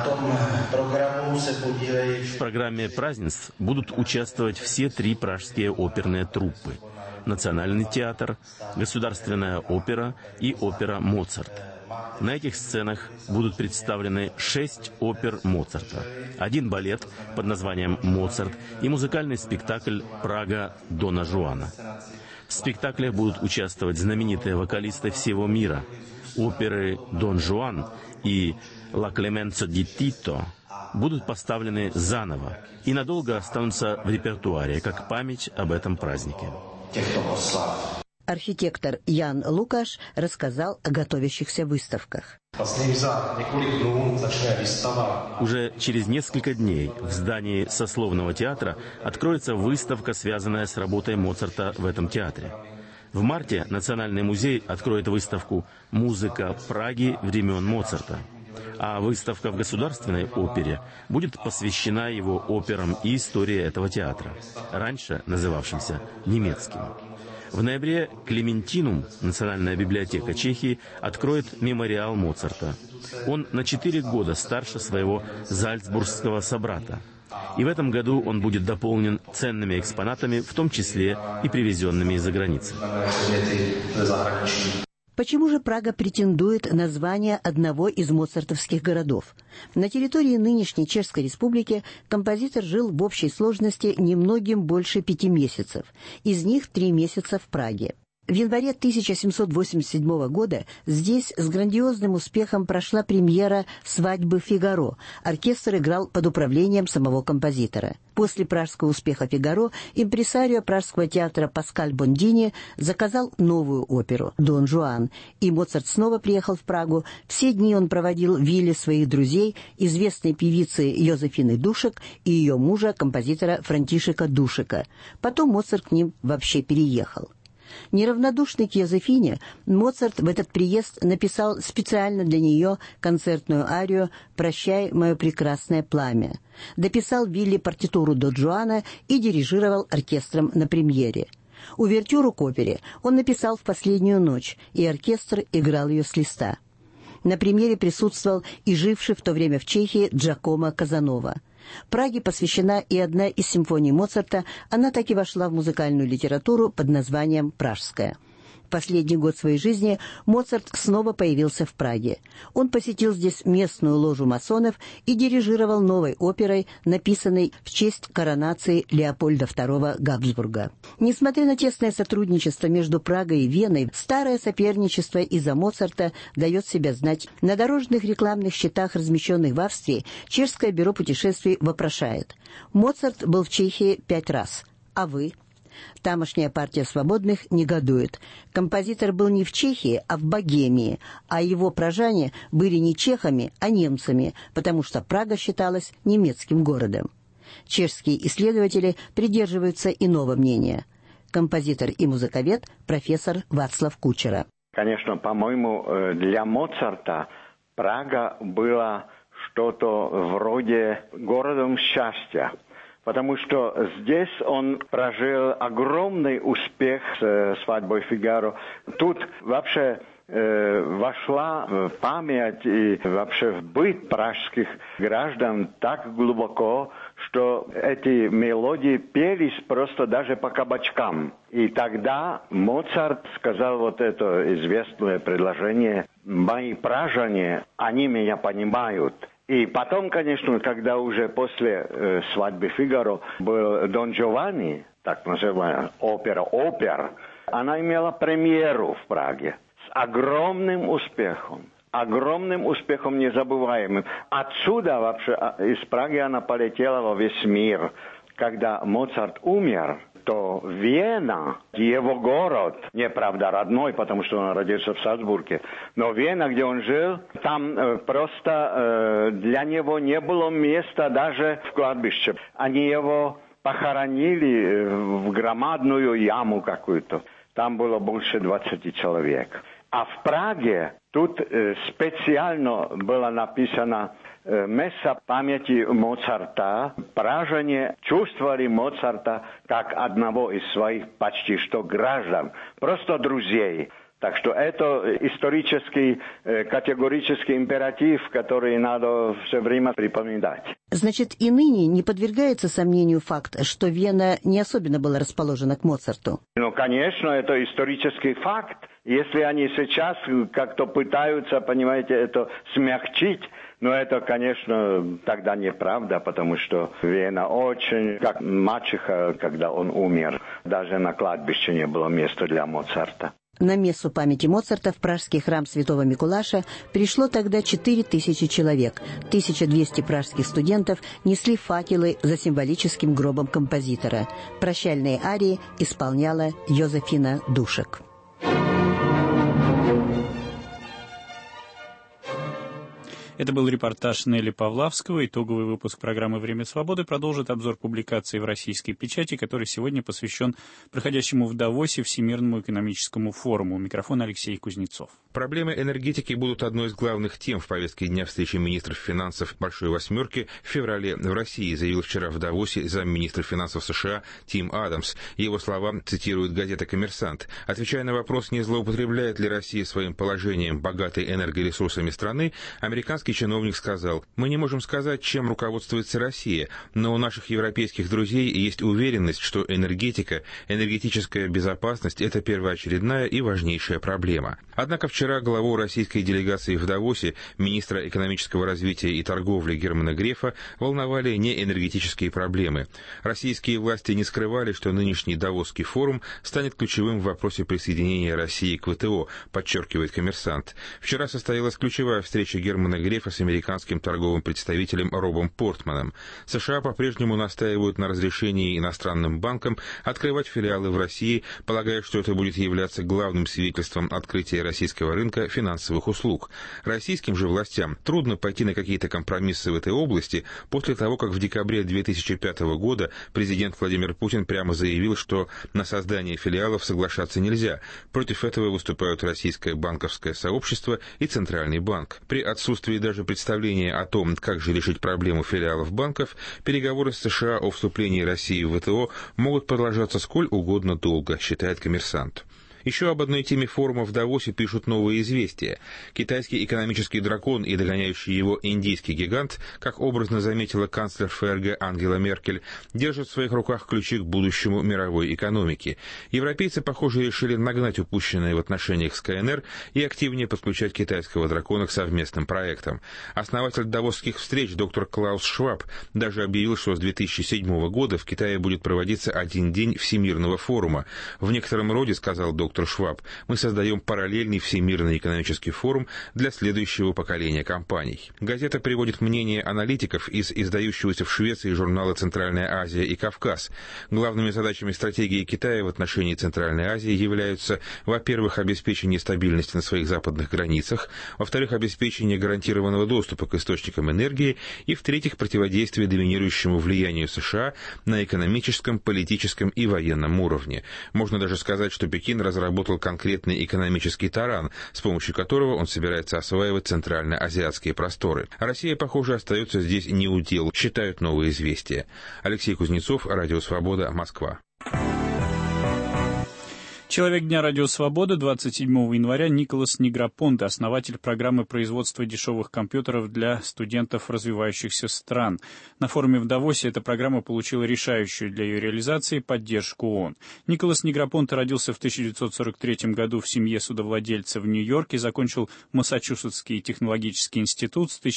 В программе празднеств будут участвовать все 3 пражские оперные труппы: Национальный театр, Государственная опера и опера «Моцарт». На этих сценах будут представлены 6 опер Моцарта, 1 балет под названием «Моцарт» и музыкальный спектакль «Прага Дона Жуана». В спектаклях будут участвовать знаменитые вокалисты всего мира. Оперы «Дон Жуан» и «Ла Клеменцо ди Тито» будут поставлены заново и надолго останутся в репертуаре, как память об этом празднике. Архитектор Ян Лукаш рассказал о готовящихся выставках. Уже через несколько дней в здании Сословного театра откроется выставка, связанная с работой Моцарта в этом театре. В марте Национальный музей откроет выставку «Музыка Праги времен Моцарта». А выставка в Государственной опере будет посвящена его операм и истории этого театра, раньше называвшимся немецким. В ноябре Клементинум, Национальная библиотека Чехии, откроет мемориал Моцарта. Он на 4 года старше своего зальцбургского собрата. И в этом году он будет дополнен ценными экспонатами, в том числе и привезенными из-за границы. Почему же Прага претендует на звание одного из моцартовских городов? На территории нынешней Чешской Республики композитор жил в общей сложности немногим больше 5 месяцев. Из них 3 месяца в Праге. В январе 1787 года здесь с грандиозным успехом прошла премьера «Свадьбы Фигаро». Оркестр играл под управлением самого композитора. После пражского успеха «Фигаро» импресарио Пражского театра Паскаль Бондини заказал новую оперу «Дон Жуан», и Моцарт снова приехал в Прагу. Все дни он проводил в вилле своих друзей, известной певицы Йозефины Душек и ее мужа, композитора Франтишека Душека. Потом Моцарт к ним вообще переехал. Неравнодушный к Йозефине, Моцарт в этот приезд написал специально для нее концертную арию «Прощай, мое прекрасное пламя». Дописал в вилле партитуру Дон Жуана и дирижировал оркестром на премьере. Увертюру к опере он написал в последнюю ночь, и оркестр играл ее с листа. На премьере присутствовал и живший в то время в Чехии Джакомо Казанова. Праге посвящена и одна из симфоний Моцарта, она так и вошла в музыкальную литературу под названием «Пражская». В последний год своей жизни Моцарт снова появился в Праге. Он посетил здесь местную ложу масонов и дирижировал новой оперой, написанной в честь коронации Леопольда II Габсбурга. Несмотря на тесное сотрудничество между Прагой и Веной, старое соперничество из-за Моцарта дает себя знать. На дорожных рекламных щитах, размещенных в Австрии, чешское бюро путешествий вопрошает: «Моцарт был в Чехии 5 раз, а вы?» Тамошняя партия свободных негодует. Композитор был не в Чехии, а в Богемии, а его пражане были не чехами, а немцами, потому что Прага считалась немецким городом. Чешские исследователи придерживаются иного мнения. Композитор и музыковед профессор Вацлав Кучера. Конечно, по-моему, для Моцарта Прага была что-то вроде городом счастья. Потому что здесь он прожил огромный успех с «Свадьбой Фигаро». Тут вообще вошла в память и вообще в быт пражских граждан так глубоко, что эти мелодии пелись просто даже по кабачкам. И тогда Моцарт сказал вот это известное предложение: «Мои пражане, они меня понимают». И потом, конечно, когда уже после «Свадьбы Фигаро» был «Дон Джованни», так называемая опера, она имела премьеру в Праге с огромным успехом незабываемым. Отсюда вообще, из Праги она полетела во весь мир. Когда Моцарт умер, то Вена, его город, не правда родной, потому что он родился в Сальцбурге, но Вена, где он жил, там просто для него не было места даже в кладбище. Они его похоронили в громадную яму какую-то. Там было больше 20 человек. А в Праге тут специально было написано месса памяти Моцарта. Пражане чувствовали Моцарта как одного из своих почти что граждан, просто друзей. Так что это исторический, категорический императив, который надо все время припоминать. Значит, и ныне не подвергается сомнению факт, что Вена не особенно была расположена к Моцарту? Ну, конечно, это исторический факт. Если они сейчас как-то пытаются, понимаете, это смягчить, но это, конечно, тогда неправда, потому что Вена очень, как мачеха, когда он умер, даже на кладбище не было места для Моцарта. На мессу памяти Моцарта в пражский храм Святого Микулаша пришло тогда 4000 человек. 1200 пражских студентов несли факелы за символическим гробом композитора. Прощальные арии исполняла Йозефина Душек. Это был репортаж Нелли Павлавского. Итоговый выпуск программы «Время свободы» продолжит обзор публикаций в российской печати, который сегодня посвящен проходящему в Давосе Всемирному экономическому форуму. У микрофона Алексей Кузнецов. Проблемы энергетики будут одной из главных тем в повестке дня встречи министров финансов «Большой восьмерки» в феврале в России, заявил вчера в Давосе замминистра финансов США Тим Адамс. Его слова цитирует газета «Коммерсант». Отвечая на вопрос, не злоупотребляет ли Россия своим положением, богатой энергоресурсами страны, американский Российский чиновник сказал: «Мы не можем сказать, чем руководствуется Россия, но у наших европейских друзей есть уверенность, что энергетика, энергетическая безопасность – это первоочередная и важнейшая проблема». Однако вчера главу российской делегации в Давосе, министра экономического развития и торговли Германа Грефа, волновали не энергетические проблемы. Российские власти не скрывали, что нынешний Давосский форум станет ключевым в вопросе присоединения России к ВТО, подчеркивает «Коммерсант». Вчера состоялась ключевая встреча Германа Грефа с американским торговым представителем Робом Портманом. США по-прежнему настаивают на разрешении иностранным банкам открывать филиалы в России, полагая, что это будет являться главным свидетельством открытия российского рынка финансовых услуг. Российским же властям трудно пойти на какие-то компромиссы в этой области после того, как в декабре 2005 года президент Владимир Путин прямо заявил, что на создание филиалов соглашаться нельзя. Против этого выступают российское банковское сообщество и Центральный банк. При отсутствии даже представления о том, как же решить проблему филиалов банков, переговоры с США о вступлении России в ВТО могут продолжаться сколь угодно долго, считает «Коммерсант». Еще об одной теме форума в Давосе пишут «Новые известия». Китайский экономический дракон и догоняющий его индийский гигант, как образно заметила канцлер ФРГ Ангела Меркель, держат в своих руках ключи к будущему мировой экономики. Европейцы, похоже, решили нагнать упущенное в отношениях с КНР и активнее подключать китайского дракона к совместным проектам. Основатель давосских встреч доктор Клаус Шваб даже объявил, что с 2007 года в Китае будет проводиться один день Всемирного форума. В некотором роде, сказал доктор Шваб, мы создаем параллельный Всемирный экономический форум для следующего поколения компаний. Газета приводит мнение аналитиков из издающегося в Швеции журнала «Центральная Азия и Кавказ». Главными задачами стратегии Китая в отношении Центральной Азии являются, во-первых, обеспечение стабильности на своих западных границах, во-вторых, обеспечение гарантированного доступа к источникам энергии и, в-третьих, противодействие доминирующему влиянию США на экономическом, политическом и военном уровне. Можно даже сказать, что Пекин разработал конкретный экономический таран, с помощью которого он собирается осваивать центральноазиатские просторы. Россия, похоже, остается здесь неудел, считают «Новые известия». Алексей Кузнецов, Радио Свобода, Москва. Человек дня «Радио Свобода» 27 января Николас Негропонте, основатель программы производства дешевых компьютеров для студентов развивающихся стран. На форуме в Давосе эта программа получила решающую для ее реализации поддержку ООН. Николас Негропонте родился в 1943 году в семье судовладельца в Нью-Йорке, закончил Массачусетский технологический институт. С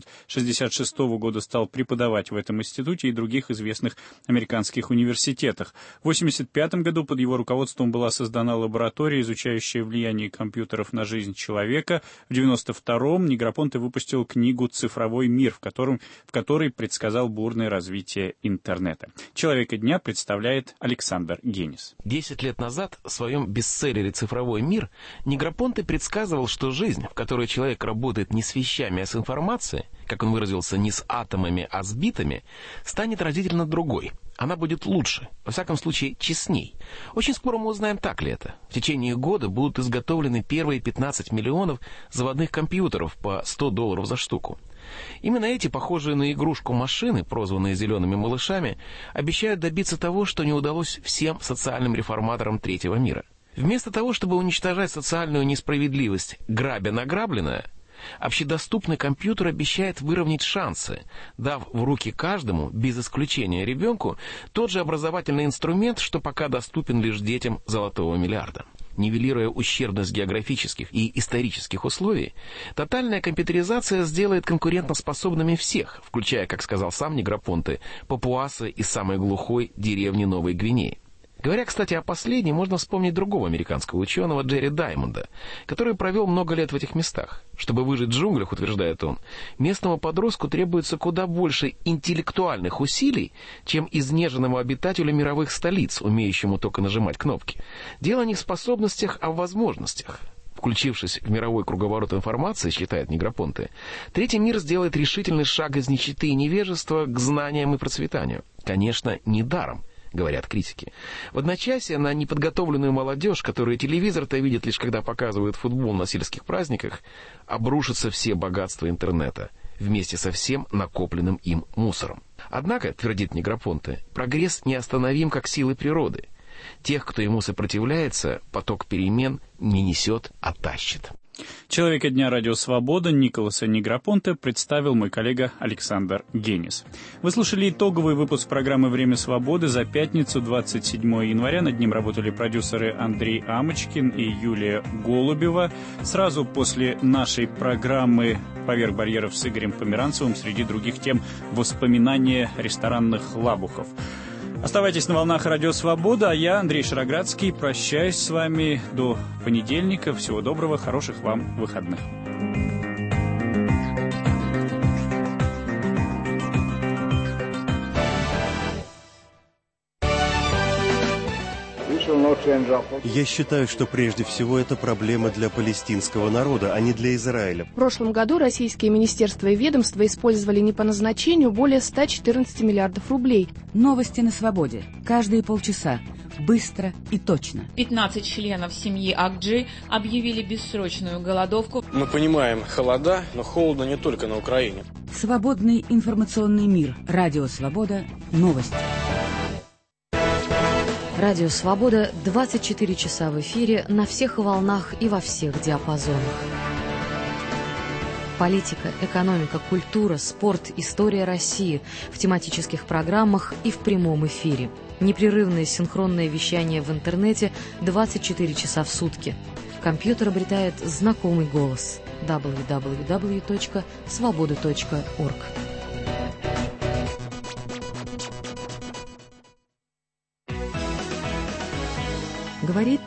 1966 года стал преподавать в этом институте и других известных американских университетах. В 1985 году под его руководством была создана лаборатория, изучающая влияние компьютеров на жизнь человека. В 1992-м Негропонте выпустил книгу «Цифровой мир», в которой предсказал бурное развитие интернета. «Человека дня» представляет Александр Генис. 10 лет назад в своем бестселлере «Цифровой мир» Негропонте предсказывал, что жизнь, в которой человек работает не с вещами, а с информацией, как он выразился, не с атомами, а с битами, станет разительно другой. Она будет лучше, во всяком случае, честней. Очень скоро мы узнаем, так ли это. В течение года будут изготовлены первые 15 миллионов заводных компьютеров по $100 за штуку. Именно эти, похожие на игрушку машины, прозванные «зелеными малышами», обещают добиться того, что не удалось всем социальным реформаторам третьего мира. Вместо того, чтобы уничтожать социальную несправедливость, грабя награбленное, общедоступный компьютер обещает выровнять шансы, дав в руки каждому, без исключения ребенку, тот же образовательный инструмент, что пока доступен лишь детям золотого миллиарда. Нивелируя ущербность географических и исторических условий, тотальная компьютеризация сделает конкурентоспособными всех, включая, как сказал сам Негропонте, папуасы из самой глухой деревни Новой Гвинеи. Говоря, кстати, о последнем, можно вспомнить другого американского ученого Джерри Даймонда, который провел много лет в этих местах. Чтобы выжить в джунглях, утверждает он, местному подростку требуется куда больше интеллектуальных усилий, чем изнеженному обитателю мировых столиц, умеющему только нажимать кнопки. Дело не в способностях, а в возможностях. Включившись в мировой круговорот информации, считает Негропонте, третий мир сделает решительный шаг из нищеты и невежества к знаниям и процветанию. Конечно, не даром, говорят критики. В одночасье на неподготовленную молодежь, которая телевизор-то видит лишь когда показывают футбол на сельских праздниках, обрушатся все богатства интернета, вместе со всем накопленным им мусором. Однако, твердит Негропонте, прогресс неостановим как силы природы. Тех, кто ему сопротивляется, поток перемен не несет, а тащит. Человека дня «Радио Свобода» Николаса Негропонте представил мой коллега Александр Генис. Вы слушали итоговый выпуск программы «Время свободы» за пятницу, 27 января. Над ним работали продюсеры Андрей Амочкин и Юлия Голубева. Сразу после нашей программы «Поверх барьеров» с Игорем Померанцевым, среди других тем, воспоминания ресторанных лабухов. Оставайтесь на волнах «Радио Свобода», а я, Андрей Шароградский, прощаюсь с вами до понедельника. Всего доброго, хороших вам выходных. Я считаю, что прежде всего это проблема для палестинского народа, а не для Израиля. В прошлом году российские министерства и ведомства использовали не по назначению более 114 миллиардов рублей. Новости на свободе. Каждые полчаса. Быстро и точно. 15 членов семьи Акджи объявили бессрочную голодовку. Мы понимаем холода, но холодно не только на Украине. Свободный информационный мир. Радио Свобода. Новости. Радио «Свобода» 24 часа в эфире, на всех волнах и во всех диапазонах. Политика, экономика, культура, спорт, история России в тематических программах и в прямом эфире. Непрерывное синхронное вещание в интернете 24 часа в сутки. Компьютер обретает знакомый голос. www.svoboda.org. Говорит